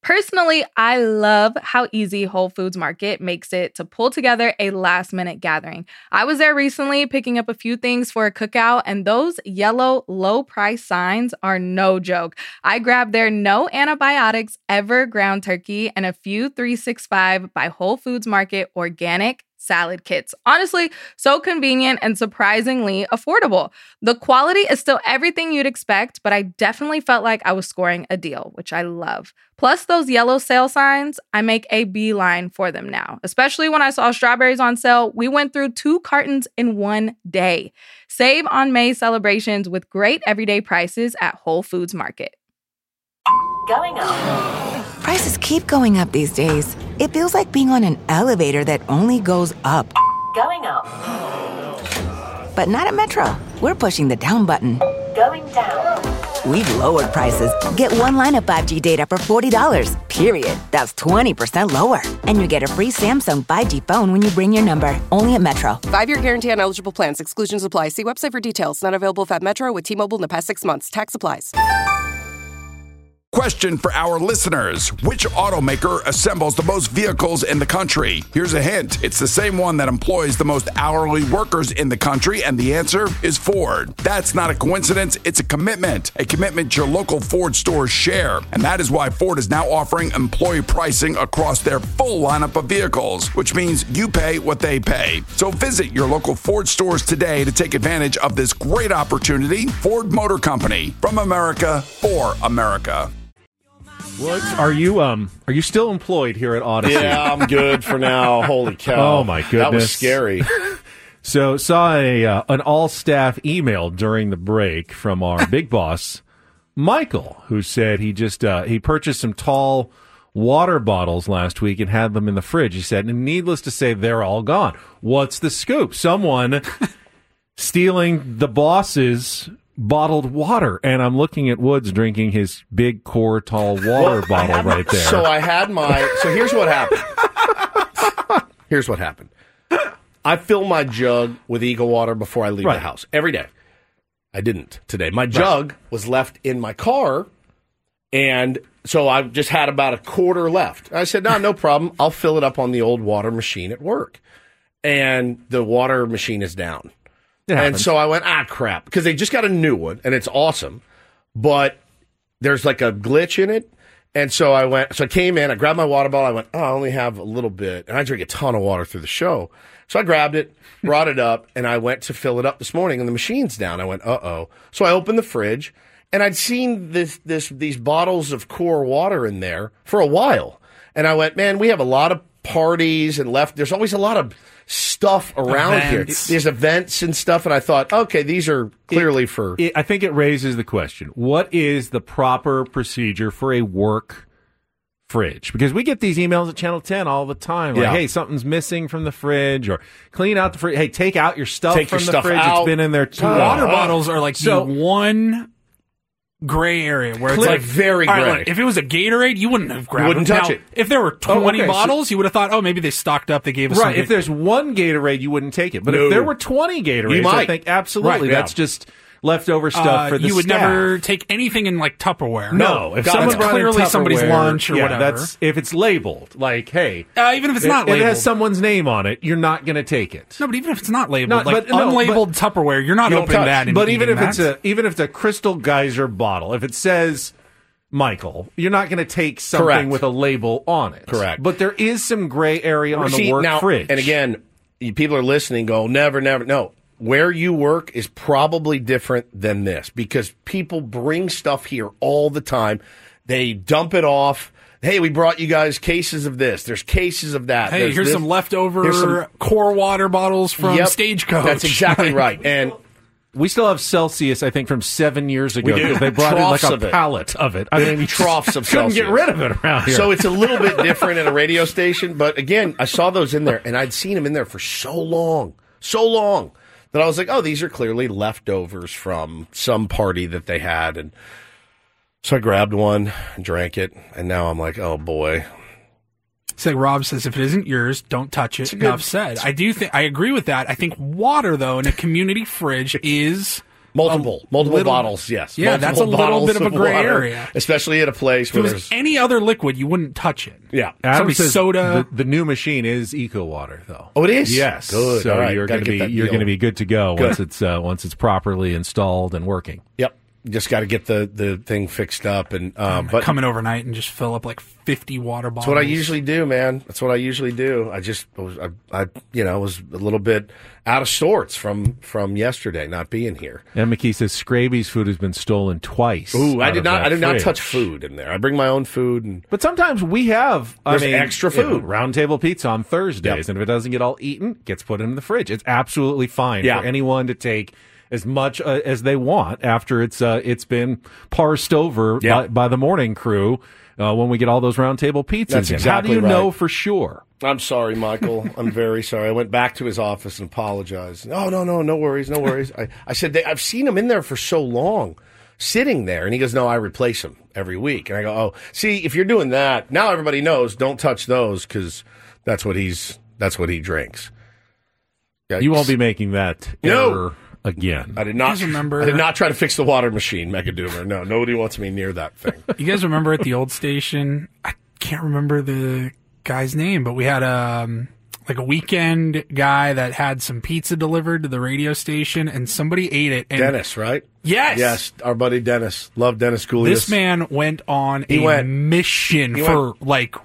Speaker 3: Personally, I love how easy Whole Foods Market makes it to pull together a last-minute gathering. I was there recently picking up a few things for a cookout, and those yellow low-price signs are no joke. I grabbed their no antibiotics ever ground turkey and a few three sixty-five by Whole Foods Market organic salad kits. Honestly, so convenient and surprisingly affordable. The quality is still everything you'd expect, but I definitely felt like I was scoring a deal, which I love. Plus those yellow sale signs, I make a beeline for them now. Especially when I saw strawberries on sale, we went through two cartons in one day. Save on May celebrations with great everyday prices at Whole Foods Market.
Speaker 9: Going up. Prices keep going up these days. It feels like being on an elevator that only goes up. Going up. But not at Metro. We're pushing the down button. Going down. We've lowered prices. Get one line of five G data for forty dollars, period. That's twenty percent lower. And you get a free Samsung five G phone when you bring your number. Only at Metro.
Speaker 10: Five-year guarantee on eligible plans. Exclusions apply. See website for details. Not available if at Metro with T-Mobile in the past six months. Tax applies.
Speaker 11: Question for our listeners. Which automaker assembles the most vehicles in the country? Here's a hint. It's the same one that employs the most hourly workers in the country, and the answer is Ford. That's not a coincidence. It's a commitment. A commitment your local Ford stores share. And that is why Ford is now offering employee pricing across their full lineup of vehicles, which means you pay what they pay. So visit your local Ford stores today to take advantage of this great opportunity. Ford Motor Company. From America, for America.
Speaker 5: What are you? Um, are you still employed here at Odyssey?
Speaker 6: Yeah, I'm good for now. Holy cow!
Speaker 5: Oh my goodness,
Speaker 6: that was scary.
Speaker 5: So saw a uh, an all staff email during the break from our big boss, Michael, who said he just uh, he purchased some tall water bottles last week and had them in the fridge. He said, and needless to say, they're all gone. What's the scoop? Someone stealing the boss's bottled water, and I'm looking at Woods drinking his big core tall water well, bottle right there.
Speaker 6: So I had my so here's what happened. Here's what happened. I fill my jug with Eagle water before I leave
Speaker 5: right.
Speaker 6: the house every day. I didn't today. My jug right. was left in my car, and so I just had about a quarter left. I said, no, no problem. I'll fill it up on the old water machine at work. And the water machine is down. And so I went, ah, crap, because they just got a new one, and it's awesome, but there's like a glitch in it. And so I went, so I came in, I grabbed my water bottle, I went, oh, I only have a little bit, and I drink a ton of water through the show. So I grabbed it, brought it up, and I went to fill it up this morning, and the machine's down. I went, uh-oh. So I opened the fridge, and I'd seen this, this, these bottles of core water in there for a while. And I went, man, we have a lot of parties and left. There's always a lot of stuff around events. here. There's events and stuff, and I thought, okay, these are clearly
Speaker 5: it,
Speaker 6: for...
Speaker 5: It, I think it raises the question, what is the proper procedure for a work fridge? Because we get these emails at Channel ten all the time, like, yeah. hey, something's missing from the fridge, or clean out the fridge. Hey, take out your stuff
Speaker 6: take
Speaker 5: from
Speaker 6: your
Speaker 5: the
Speaker 6: stuff
Speaker 5: fridge.
Speaker 6: out.
Speaker 5: It's been in there too long.
Speaker 7: Water bottles are like
Speaker 5: so,
Speaker 7: the one... gray area where it's
Speaker 6: Clear,
Speaker 7: like
Speaker 6: very gray.
Speaker 7: Right, look, if it was a Gatorade, you wouldn't have grabbed
Speaker 6: you wouldn't
Speaker 7: them.
Speaker 6: touch
Speaker 7: now,
Speaker 6: it.
Speaker 7: If there were twenty
Speaker 5: oh, okay,
Speaker 7: bottles,
Speaker 5: so,
Speaker 7: you would have thought, oh, maybe they stocked up. They gave us
Speaker 5: right.
Speaker 7: some
Speaker 5: If there's one Gatorade, you wouldn't take it. But
Speaker 6: no.
Speaker 5: if there were twenty Gatorades, I think absolutely
Speaker 7: right,
Speaker 5: that's
Speaker 7: yeah.
Speaker 5: just leftover stuff
Speaker 7: uh,
Speaker 5: for the
Speaker 7: You would
Speaker 5: staff.
Speaker 7: never take anything in like Tupperware.
Speaker 5: No,
Speaker 7: no.
Speaker 5: if
Speaker 7: God,
Speaker 5: someone brought
Speaker 7: clearly
Speaker 5: in
Speaker 7: somebody's lunch or
Speaker 5: yeah,
Speaker 7: whatever.
Speaker 5: That's if it's labeled, like, hey,
Speaker 7: uh, even if it's not
Speaker 5: if
Speaker 7: labeled,
Speaker 5: it has someone's name on it, you're not going to take it.
Speaker 7: No, but even if it's not labeled,
Speaker 5: Not,
Speaker 7: like
Speaker 5: but, no,
Speaker 7: unlabeled
Speaker 5: but,
Speaker 7: Tupperware, you're not
Speaker 5: you
Speaker 7: opening
Speaker 5: touch.
Speaker 7: that. And
Speaker 5: but even if
Speaker 7: that.
Speaker 5: it's a even if it's a Crystal Geyser bottle, if it says Michael, you're not going to take something
Speaker 6: Correct.
Speaker 5: with a label on it.
Speaker 6: Correct.
Speaker 5: But there is some gray area on
Speaker 6: See,
Speaker 5: the work
Speaker 6: now,
Speaker 5: fridge.
Speaker 6: And again, people are listening, go, never, never. No, where you work is probably different than this because people bring stuff here all the time. They dump it off. Hey, we brought you guys cases of this. There's cases of that.
Speaker 7: Hey,
Speaker 6: There's
Speaker 7: here's
Speaker 6: this.
Speaker 7: some leftover
Speaker 6: Here's some,
Speaker 7: core water bottles from
Speaker 6: yep,
Speaker 7: Stagecoach.
Speaker 6: That's exactly right. And
Speaker 5: we still have Celsius, I think, from seven years ago.
Speaker 6: We do.
Speaker 5: They brought
Speaker 6: troughs
Speaker 5: in like a
Speaker 6: of
Speaker 5: pallet of it. I mean, you
Speaker 6: troughs of
Speaker 5: couldn't
Speaker 6: Celsius.
Speaker 5: get rid of it around here.
Speaker 6: So it's a little bit different at a radio station. But again, I saw those in there, and I'd seen them in there for so long, so long, that I was like, oh, these are clearly leftovers from some party that they had. And so I grabbed one and drank it, and now I'm like, oh, boy.
Speaker 7: It's like Rob says, if it isn't yours, don't touch it. Enough said. I do think I agree with that. I think water, though, in a community fridge is
Speaker 6: Multiple,
Speaker 7: a
Speaker 6: multiple
Speaker 7: little,
Speaker 6: bottles, yes.
Speaker 7: Yeah,
Speaker 6: multiple
Speaker 7: that's a little bit of a gray
Speaker 6: water,
Speaker 7: area.
Speaker 6: especially at a place
Speaker 7: If
Speaker 6: where
Speaker 7: it
Speaker 6: there's
Speaker 7: was any other liquid, you wouldn't touch it.
Speaker 6: yeah.
Speaker 5: Adam
Speaker 7: Somebody
Speaker 5: says
Speaker 7: soda.
Speaker 5: The, the new machine is Eco Water, though.
Speaker 6: Oh, it is.
Speaker 5: Yes.
Speaker 6: Good.
Speaker 5: So
Speaker 6: All right.
Speaker 5: you're
Speaker 6: Gotta
Speaker 5: going to
Speaker 6: get
Speaker 5: be
Speaker 6: that
Speaker 5: you're
Speaker 6: deal.
Speaker 5: going to be good to go
Speaker 6: Good.
Speaker 5: once it's uh, once it's properly installed and working.
Speaker 6: Yep. Just got to get the, the thing fixed up, and um, but
Speaker 7: come in overnight and just fill up like fifty water bottles.
Speaker 6: that's what I usually do, man. That's what I usually do. I just was, I, I, you know, was a little bit out of sorts from from yesterday, not being here.
Speaker 5: And McKee says Scraby's food has been stolen twice.
Speaker 6: Ooh, I
Speaker 5: out
Speaker 6: did
Speaker 5: of
Speaker 6: not.
Speaker 5: that
Speaker 6: I did not
Speaker 5: fridge.
Speaker 6: touch food in there. I bring my own food, and
Speaker 5: But sometimes we have I
Speaker 6: There's
Speaker 5: mean,
Speaker 6: extra
Speaker 5: you know,
Speaker 6: food.
Speaker 5: round table pizza on Thursdays,
Speaker 6: Yep.
Speaker 5: and if it doesn't get all eaten, it gets put in the fridge. It's absolutely fine
Speaker 6: Yeah.
Speaker 5: for anyone to take as much uh, as they want after it's uh, it's been parsed over
Speaker 6: Yeah.
Speaker 5: by, by the morning crew uh, when we get all those round table pizzas.
Speaker 6: That's
Speaker 5: in.
Speaker 6: exactly
Speaker 5: How do you
Speaker 6: right.
Speaker 5: know for sure?
Speaker 6: I'm sorry, Michael. I'm very sorry. I went back to his office and apologized. Oh, no, no, no worries, no worries. I, I said, they, I've seen him in there for so long, sitting there. And he goes, no, I replace him every week. And I go, oh, see, if you're doing that, now everybody knows, don't touch those because that's what he's, that's what he drinks.
Speaker 5: You won't be making that
Speaker 6: No.
Speaker 5: error again.
Speaker 6: I did not
Speaker 7: guys remember-
Speaker 6: I did not try to fix the water machine, Mega Doomer. No, nobody wants me near that thing.
Speaker 7: You guys remember at the old station? I can't remember the guy's name, but we had um like a weekend guy that had some pizza delivered to the radio station, and somebody ate it. And
Speaker 6: Dennis, right?
Speaker 7: Yes.
Speaker 6: Yes, our buddy Dennis. Love Dennis Coolius.
Speaker 7: This man went on
Speaker 6: He
Speaker 7: a
Speaker 6: went-
Speaker 7: mission
Speaker 6: he
Speaker 7: for like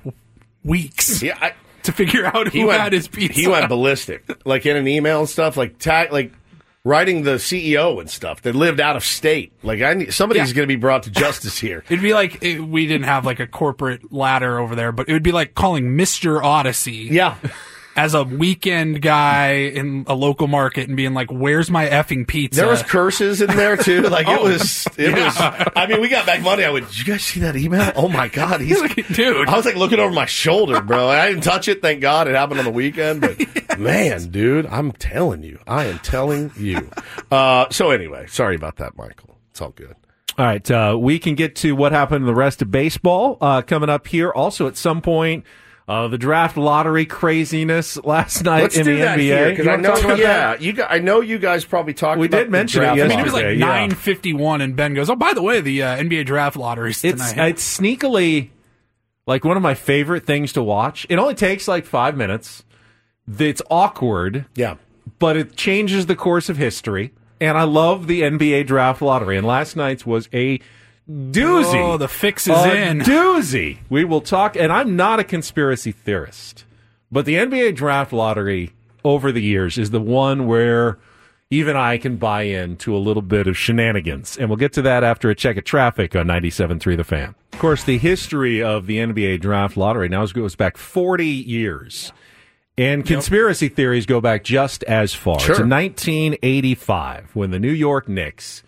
Speaker 7: weeks
Speaker 6: Yeah, I,
Speaker 7: to figure out
Speaker 6: he
Speaker 7: who
Speaker 6: went,
Speaker 7: had his pizza.
Speaker 6: He went ballistic, like in an email and stuff, like tag, like writing the C E O and stuff that lived out of state. Like I, need, somebody's
Speaker 7: Yeah.
Speaker 6: going to be brought to justice here.
Speaker 7: It'd be like it, we didn't have like a corporate ladder over there, but it would be like calling Mister Odyssey.
Speaker 6: Yeah.
Speaker 7: As a weekend guy in a local market and being like, "Where's my effing pizza?"
Speaker 6: There was curses in there too. Like it
Speaker 7: Oh,
Speaker 6: was, it
Speaker 7: yeah.
Speaker 6: was. I mean, we got back Monday. I went, "Did you guys see that email? Oh my god, he's
Speaker 7: dude."
Speaker 6: I was like looking over my shoulder, bro. I didn't touch it. Thank God, it happened on the weekend. But man, dude, I'm telling you, I am telling you. Uh, so anyway, sorry about that, Michael. It's all good.
Speaker 5: All right, uh, we can get to what happened in the rest of baseball uh, coming up here. Also, at some point, uh, the draft lottery craziness last night
Speaker 6: Let's
Speaker 5: in
Speaker 6: do
Speaker 5: the
Speaker 6: that
Speaker 5: N B A.
Speaker 6: here because
Speaker 5: You
Speaker 6: I
Speaker 5: wanna
Speaker 6: know,
Speaker 5: talk about
Speaker 6: yeah,
Speaker 5: that?
Speaker 6: you. Got, I know you guys probably talked.
Speaker 5: We
Speaker 6: about
Speaker 5: did
Speaker 6: the
Speaker 5: mention it
Speaker 6: draft.
Speaker 7: I mean, it was like
Speaker 5: yesterday, yeah.
Speaker 7: nine fifty-one, and Ben goes, "Oh, by the way, the uh, N B A draft lottery's
Speaker 5: It's
Speaker 7: tonight."
Speaker 5: it's sneakily like one of my favorite things to watch. It only takes like five minutes. It's awkward,
Speaker 6: yeah,
Speaker 5: but it changes the course of history. And I love the N B A draft lottery. And last night's was a doozy.
Speaker 7: Oh, the fix is
Speaker 5: a
Speaker 7: in.
Speaker 5: Doozy. We will talk. And I'm not a conspiracy theorist, but the N B A draft lottery over the years is the one where even I can buy into a little bit of shenanigans. And we'll get to that after a check of traffic on ninety-seven point three The Fan. Of course, the history of the N B A draft lottery now goes back forty years. And conspiracy yep. theories go back just as far.
Speaker 6: Sure.
Speaker 5: To nineteen eighty-five, when the New York Knicks,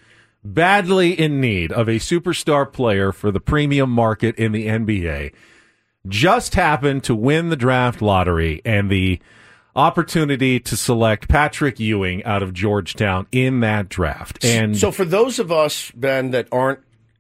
Speaker 5: badly in need of a superstar player for the premium market in the N B A, just happened to win the draft lottery and the opportunity to select Patrick Ewing out of Georgetown in that draft. And
Speaker 6: so for those of us, Ben, that aren't,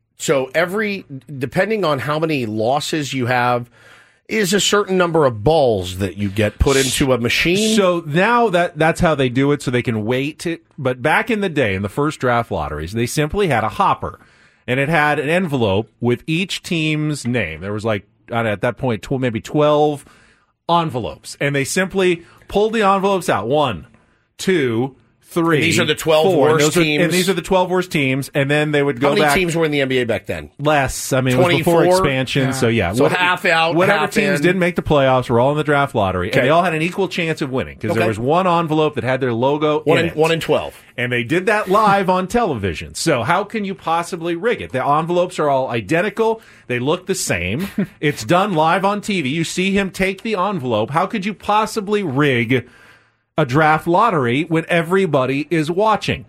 Speaker 6: so every, depending on how many losses you have, is a certain number of balls that you get put into a machine.
Speaker 5: So now that that's how they do it, so they can weight it. But back in the day, in the first draft lotteries, they simply had a hopper, and it had an envelope with each team's name. There was like, at that point, tw- maybe twelve envelopes, and they simply pulled the envelopes out. One, two, three.
Speaker 6: And these are the twelve
Speaker 5: four,
Speaker 6: worst
Speaker 5: and those
Speaker 6: teams.
Speaker 5: Are, and these are the twelve worst teams, and then they would go
Speaker 6: How many
Speaker 5: back.
Speaker 6: teams were in the N B A back then?
Speaker 5: Less. I mean, it was before
Speaker 6: twenty-four?
Speaker 5: expansion,
Speaker 6: Yeah.
Speaker 5: so yeah.
Speaker 6: So
Speaker 5: What-
Speaker 6: half out,
Speaker 5: Whatever
Speaker 6: half
Speaker 5: teams
Speaker 6: in.
Speaker 5: didn't make the playoffs were all in the draft lottery,
Speaker 6: Okay.
Speaker 5: and they all had an equal chance of winning because
Speaker 6: Okay.
Speaker 5: there was one envelope that had their logo
Speaker 6: One
Speaker 5: in
Speaker 6: in,
Speaker 5: it.
Speaker 6: one in twelve.
Speaker 5: And they did that live on television. So how can you possibly rig it? The envelopes are all identical. They look the same. It's done live on T V. You see him take the envelope. How could you possibly rig a draft lottery when everybody is watching?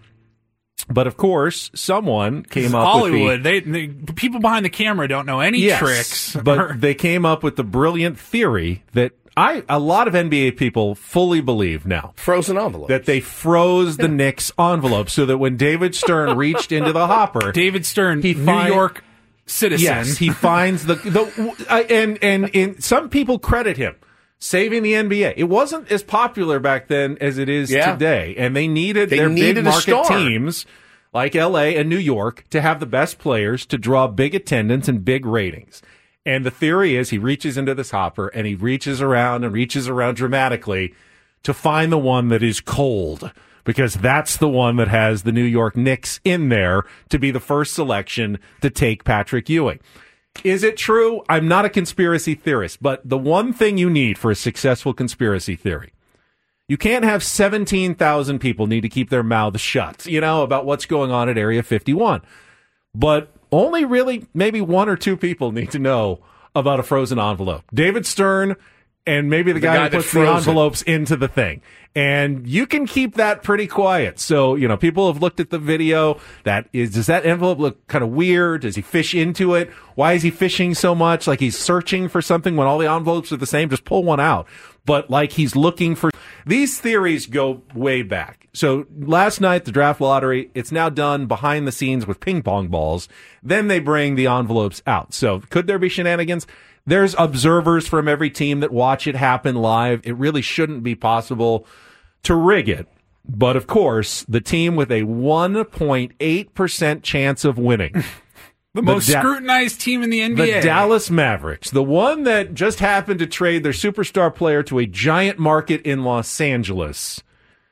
Speaker 5: But of course, someone came up
Speaker 7: Hollywood.
Speaker 5: with the,
Speaker 7: They, they people behind the camera don't know any
Speaker 5: yes,
Speaker 7: tricks.
Speaker 5: but they came up with the brilliant theory that I a lot of N B A people fully believe now.
Speaker 6: Frozen envelope.
Speaker 5: That they froze the Knicks envelope so that when David Stern reached into the hopper,
Speaker 7: David Stern,
Speaker 5: he
Speaker 7: New
Speaker 5: find,
Speaker 7: York citizen.
Speaker 5: Yes, he finds the the uh, and and in some people credit him saving the N B A. It wasn't as popular back then as it is
Speaker 6: Yeah.
Speaker 5: today, and they needed
Speaker 6: They
Speaker 5: their
Speaker 6: needed
Speaker 5: big
Speaker 6: a
Speaker 5: market
Speaker 6: star.
Speaker 5: teams like L A and New York, to have the best players, to draw big attendance and big ratings. And the theory is he reaches into this hopper and he reaches around and reaches around dramatically to find the one that is cold, because that's the one that has the New York Knicks in there to be the first selection to take Patrick Ewing. Is it true? I'm not a conspiracy theorist, but the one thing you need for a successful conspiracy theory, you can't have seventeen thousand people need to keep their mouths shut, you know, about what's going on at Area fifty-one. But only really maybe one or two people need to know about a frozen envelope. David Stern and maybe the, the guy, guy who puts the envelopes it. into the thing. And you can keep that pretty quiet. So, you know, people have looked at the video. That is, does that envelope look kind of weird? Does he fish into it? Why is he fishing so much? Like he's searching for something when all the envelopes are the same? Just pull one out. But like he's looking for... These theories go way back. So last night, the draft lottery, it's now done behind the scenes with ping pong balls. Then they bring the envelopes out. So could there be shenanigans? There's observers from every team that watch it happen live. It really shouldn't be possible to rig it. But of course, the team with a one point eight percent chance of winning.
Speaker 7: The, the most da- scrutinized team in the N B A.
Speaker 5: The Dallas Mavericks, the one that just happened to trade their superstar player to a giant market in Los Angeles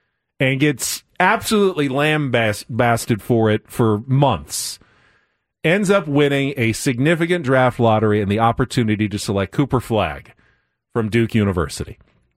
Speaker 5: and gets absolutely lambasted for it for months, ends up winning a significant draft lottery and the opportunity to select Cooper Flagg from Duke University.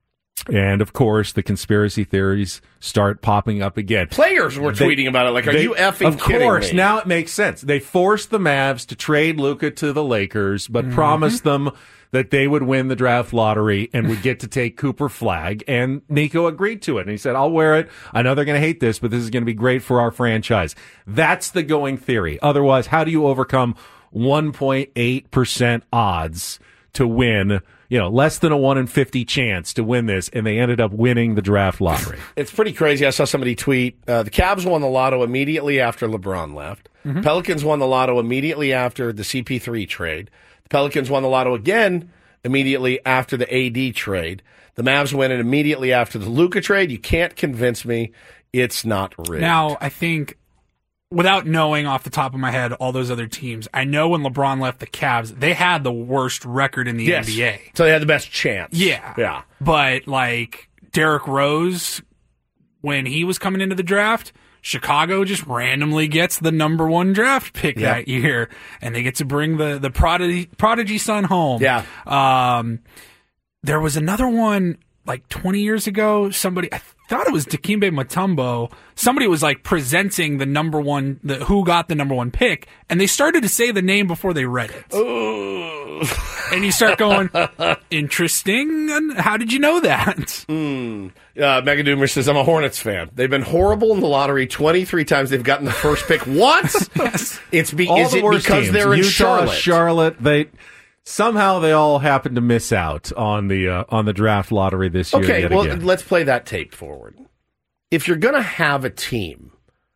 Speaker 5: And, of course, the conspiracy theories start popping up again.
Speaker 6: Players were
Speaker 5: they,
Speaker 6: tweeting about it like, are
Speaker 5: they,
Speaker 6: you effing
Speaker 5: of
Speaker 6: kidding
Speaker 5: course,
Speaker 6: me?
Speaker 5: Now it makes sense. They forced the Mavs to trade Luka to the Lakers, but mm-hmm. promised them that they would win the draft lottery and would get to take Cooper Flagg. And Nico agreed to it. And he said, I'll wear it. I know they're going to hate this, but this is going to be great for our franchise. That's the going theory. Otherwise, how do you overcome one point eight percent odds to win, you know, less than a one in fifty chance to win this, and they ended up winning the draft lottery?
Speaker 6: It's pretty crazy. I saw somebody tweet, uh, the Cavs won the lotto immediately after LeBron left. Mm-hmm. Pelicans won the lotto immediately after the C P three trade. The Pelicans won the lotto again immediately after the A D trade. The Mavs win it immediately after the Luka trade. You can't convince me it's not rigged.
Speaker 7: Now, I think, without knowing off the top of my head all those other teams, I know when LeBron left the Cavs, they had the worst record in the
Speaker 6: yes.
Speaker 7: N B A.
Speaker 6: So they had the best chance.
Speaker 7: Yeah.
Speaker 6: Yeah.
Speaker 7: But, like, Derrick Rose, when he was coming into the draft, Chicago just randomly gets the number one draft pick yep. that year, and they get to bring the, the prodigy, prodigy son home.
Speaker 6: Yeah.
Speaker 7: Um, there was another one, like, twenty years ago, somebody... I thought it was Dikembe Mutombo. Somebody was like presenting the number one, the who got the number one pick, and they started to say the name before they read it.
Speaker 6: Ooh.
Speaker 7: And you start going, interesting. And how did you know that?
Speaker 6: Mm. Uh, Megadoomer says, I'm a Hornets fan. They've been horrible in the lottery twenty-three times. They've gotten the first pick once.
Speaker 7: Yes.
Speaker 6: It's be,
Speaker 5: all
Speaker 6: is
Speaker 5: the
Speaker 6: it
Speaker 5: worst
Speaker 6: because
Speaker 5: teams.
Speaker 6: they're in
Speaker 5: Utah,
Speaker 6: Charlotte?
Speaker 5: Charlotte, they somehow they all happen to miss out on the uh, on the draft lottery this year.
Speaker 6: Okay,
Speaker 5: yet
Speaker 6: well,
Speaker 5: again.
Speaker 6: let's play that tape forward. If you're going to have a team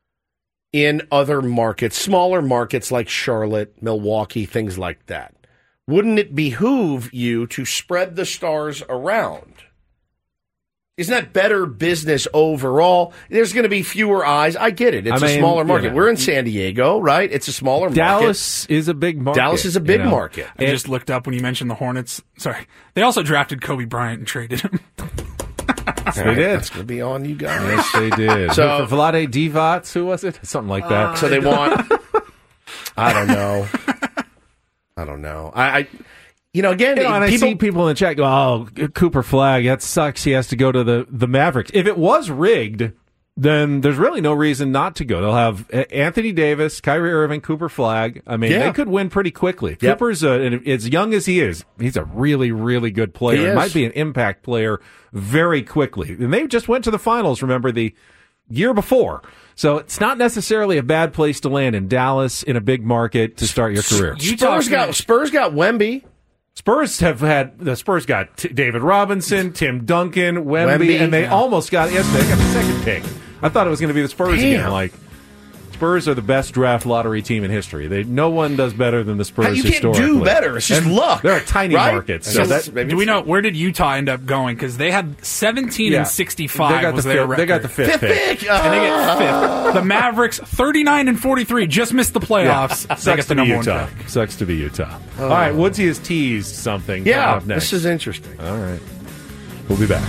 Speaker 6: in other markets, smaller markets like Charlotte, Milwaukee, things like that, wouldn't it behoove you to spread the stars around? Isn't that better business overall? There's going to be fewer eyes. I get it. It's
Speaker 5: I
Speaker 6: a
Speaker 5: mean,
Speaker 6: smaller market.
Speaker 5: you know,
Speaker 6: We're in San Diego, right? It's a smaller
Speaker 5: Dallas
Speaker 6: market.
Speaker 5: Dallas is a big market.
Speaker 6: Dallas is a big
Speaker 5: you know?
Speaker 6: market.
Speaker 7: I just looked up when you mentioned the Hornets. Sorry. They also drafted Kobe Bryant and traded him.
Speaker 5: They did.
Speaker 6: That's going to be on you guys.
Speaker 5: Yes, they did.
Speaker 6: So
Speaker 5: for Vlade Divac, who was it? Something like that.
Speaker 6: Uh, so they want. I don't know. I don't know. I, I you know, again,
Speaker 5: you know, and
Speaker 6: people,
Speaker 5: I see people in the chat go, "Oh, Cooper Flagg, that sucks. He has to go to the the Mavericks." If it was rigged, then there's really no reason not to go. They'll have Anthony Davis, Kyrie Irving, Cooper Flagg. I mean,
Speaker 6: yeah.
Speaker 5: they could win pretty quickly.
Speaker 6: Yep.
Speaker 5: Cooper's a, as young as he is. He's a really, really good player.
Speaker 6: He
Speaker 5: He
Speaker 6: is.
Speaker 5: might be an impact player very quickly. And they just went to the finals, remember, the year before. So it's not necessarily a bad place to land in Dallas in a big market to start your career.
Speaker 6: Spurs got Spurs got Wemby.
Speaker 5: Spurs have had the Spurs got T- David Robinson, Tim Duncan, Wemby,
Speaker 6: Wemby,
Speaker 5: and they
Speaker 6: yeah.
Speaker 5: almost got yes, they got the second pick. I thought it was going to be the Spurs
Speaker 6: Damn.
Speaker 5: again. Like, Spurs are the best draft lottery team in history. They no one does better than the Spurs.
Speaker 6: You can't
Speaker 5: historically.
Speaker 6: do better. It's just
Speaker 5: and
Speaker 6: luck.
Speaker 5: They're a tiny
Speaker 6: right?
Speaker 5: market.
Speaker 7: So,
Speaker 5: So that,
Speaker 7: do we know where did Utah end up going? Because they had seventeen
Speaker 5: Yeah.
Speaker 7: and sixty-five.
Speaker 5: They got
Speaker 7: was
Speaker 5: the
Speaker 7: their
Speaker 5: fifth-
Speaker 7: record.
Speaker 5: they got the fifth
Speaker 6: Fifth
Speaker 5: pick.
Speaker 6: pick.
Speaker 7: and they get fifth. The Mavericks thirty-nine and forty-three just missed the playoffs.
Speaker 5: Yeah.
Speaker 7: They
Speaker 5: Sucks
Speaker 7: get
Speaker 5: to
Speaker 7: the
Speaker 5: be
Speaker 7: number
Speaker 5: Utah.
Speaker 7: one pick.
Speaker 5: Sucks to be Utah.
Speaker 6: Oh.
Speaker 5: All right, Woodsy has teased something.
Speaker 6: Yeah,
Speaker 5: Coming up next.
Speaker 6: this is interesting.
Speaker 5: All right, we'll be back.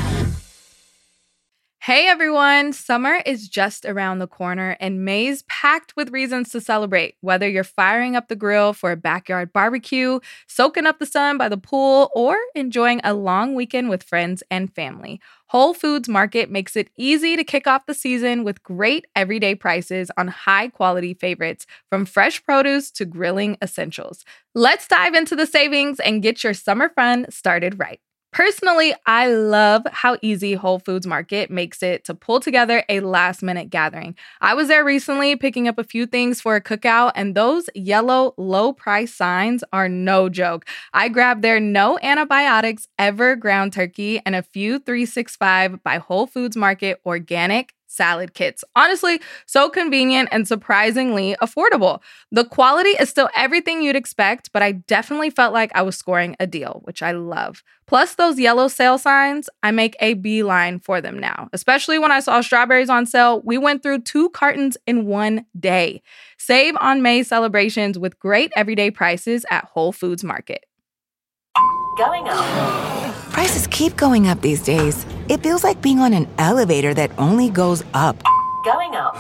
Speaker 3: Hey everyone, summer is just around the corner and May's packed with reasons to celebrate. Whether you're firing up the grill for a backyard barbecue, soaking up the sun by the pool, or enjoying a long weekend with friends and family, Whole Foods Market makes it easy to kick off the season with great everyday prices on high-quality favorites, from fresh produce to grilling essentials. Let's dive into the savings and get your summer fun started right. Personally, I love how easy Whole Foods Market makes it to pull together a last-minute gathering. I was there recently picking up a few things for a cookout, and those yellow low-price signs are no joke. I grabbed their no antibiotics ever ground turkey and a few three sixty-five by Whole Foods Market organic salad kits. Honestly, so convenient and surprisingly affordable. The quality is still everything you'd expect, but I definitely felt like I was scoring a deal, which I love. Plus those yellow sale signs, I make a beeline for them now. Especially when I saw strawberries on sale, we went through two cartons in one day. Save on May celebrations with great everyday prices at Whole Foods Market.
Speaker 9: Going up. Prices keep going up these days. It feels like being on an elevator that only goes up. Going up.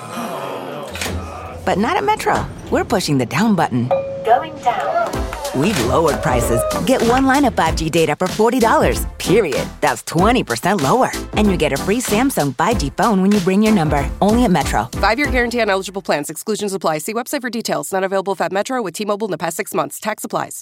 Speaker 9: But not at Metro. We're pushing the down button. Going down. We've lowered prices. Get one line of five G data for forty dollars, period. That's twenty percent lower. And you get a free Samsung five G phone when you bring your number. Only at Metro.
Speaker 10: Five-year guarantee on eligible plans. Exclusions apply. See website for details. Not available if at Metro with T-Mobile in the past six months. Tax applies.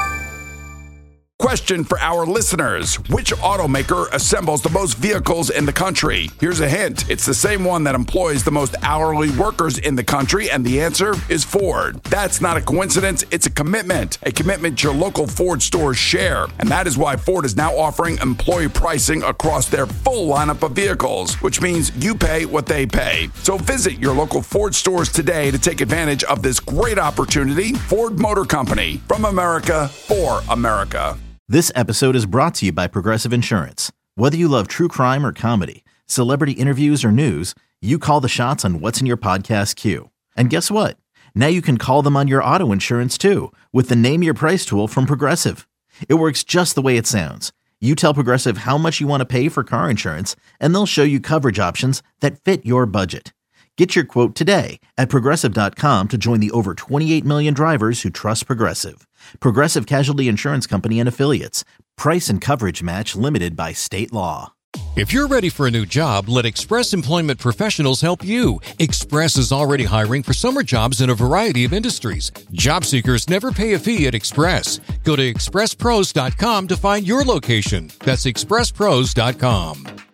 Speaker 11: Question for our listeners. Which automaker assembles the most vehicles in the country? Here's a hint. It's the same one that employs the most hourly workers in the country, and the answer is Ford. That's not a coincidence. It's a commitment. A commitment your local Ford stores share. And that is why Ford is now offering employee pricing across their full lineup of vehicles, which means you pay what they pay. So visit your local Ford stores today to take advantage of this great opportunity. Ford Motor Company. From America, for America.
Speaker 16: This episode is brought to you by Progressive Insurance. Whether you love true crime or comedy, celebrity interviews or news, you call the shots on what's in your podcast queue. And guess what? Now you can call them on your auto insurance too with the Name Your Price tool from Progressive. It works just the way it sounds. You tell Progressive how much you want to pay for car insurance, and they'll show you coverage options that fit your budget. Get your quote today at Progressive dot com to join the over twenty-eight million drivers who trust Progressive. Progressive Casualty Insurance Company and Affiliates. Price and coverage match limited by state law.
Speaker 17: If you're ready for a new job, let Express Employment Professionals help you. Express is already hiring for summer jobs in a variety of industries. Job seekers never pay a fee at Express. Go to express pros dot com to find your location. That's express pros dot com.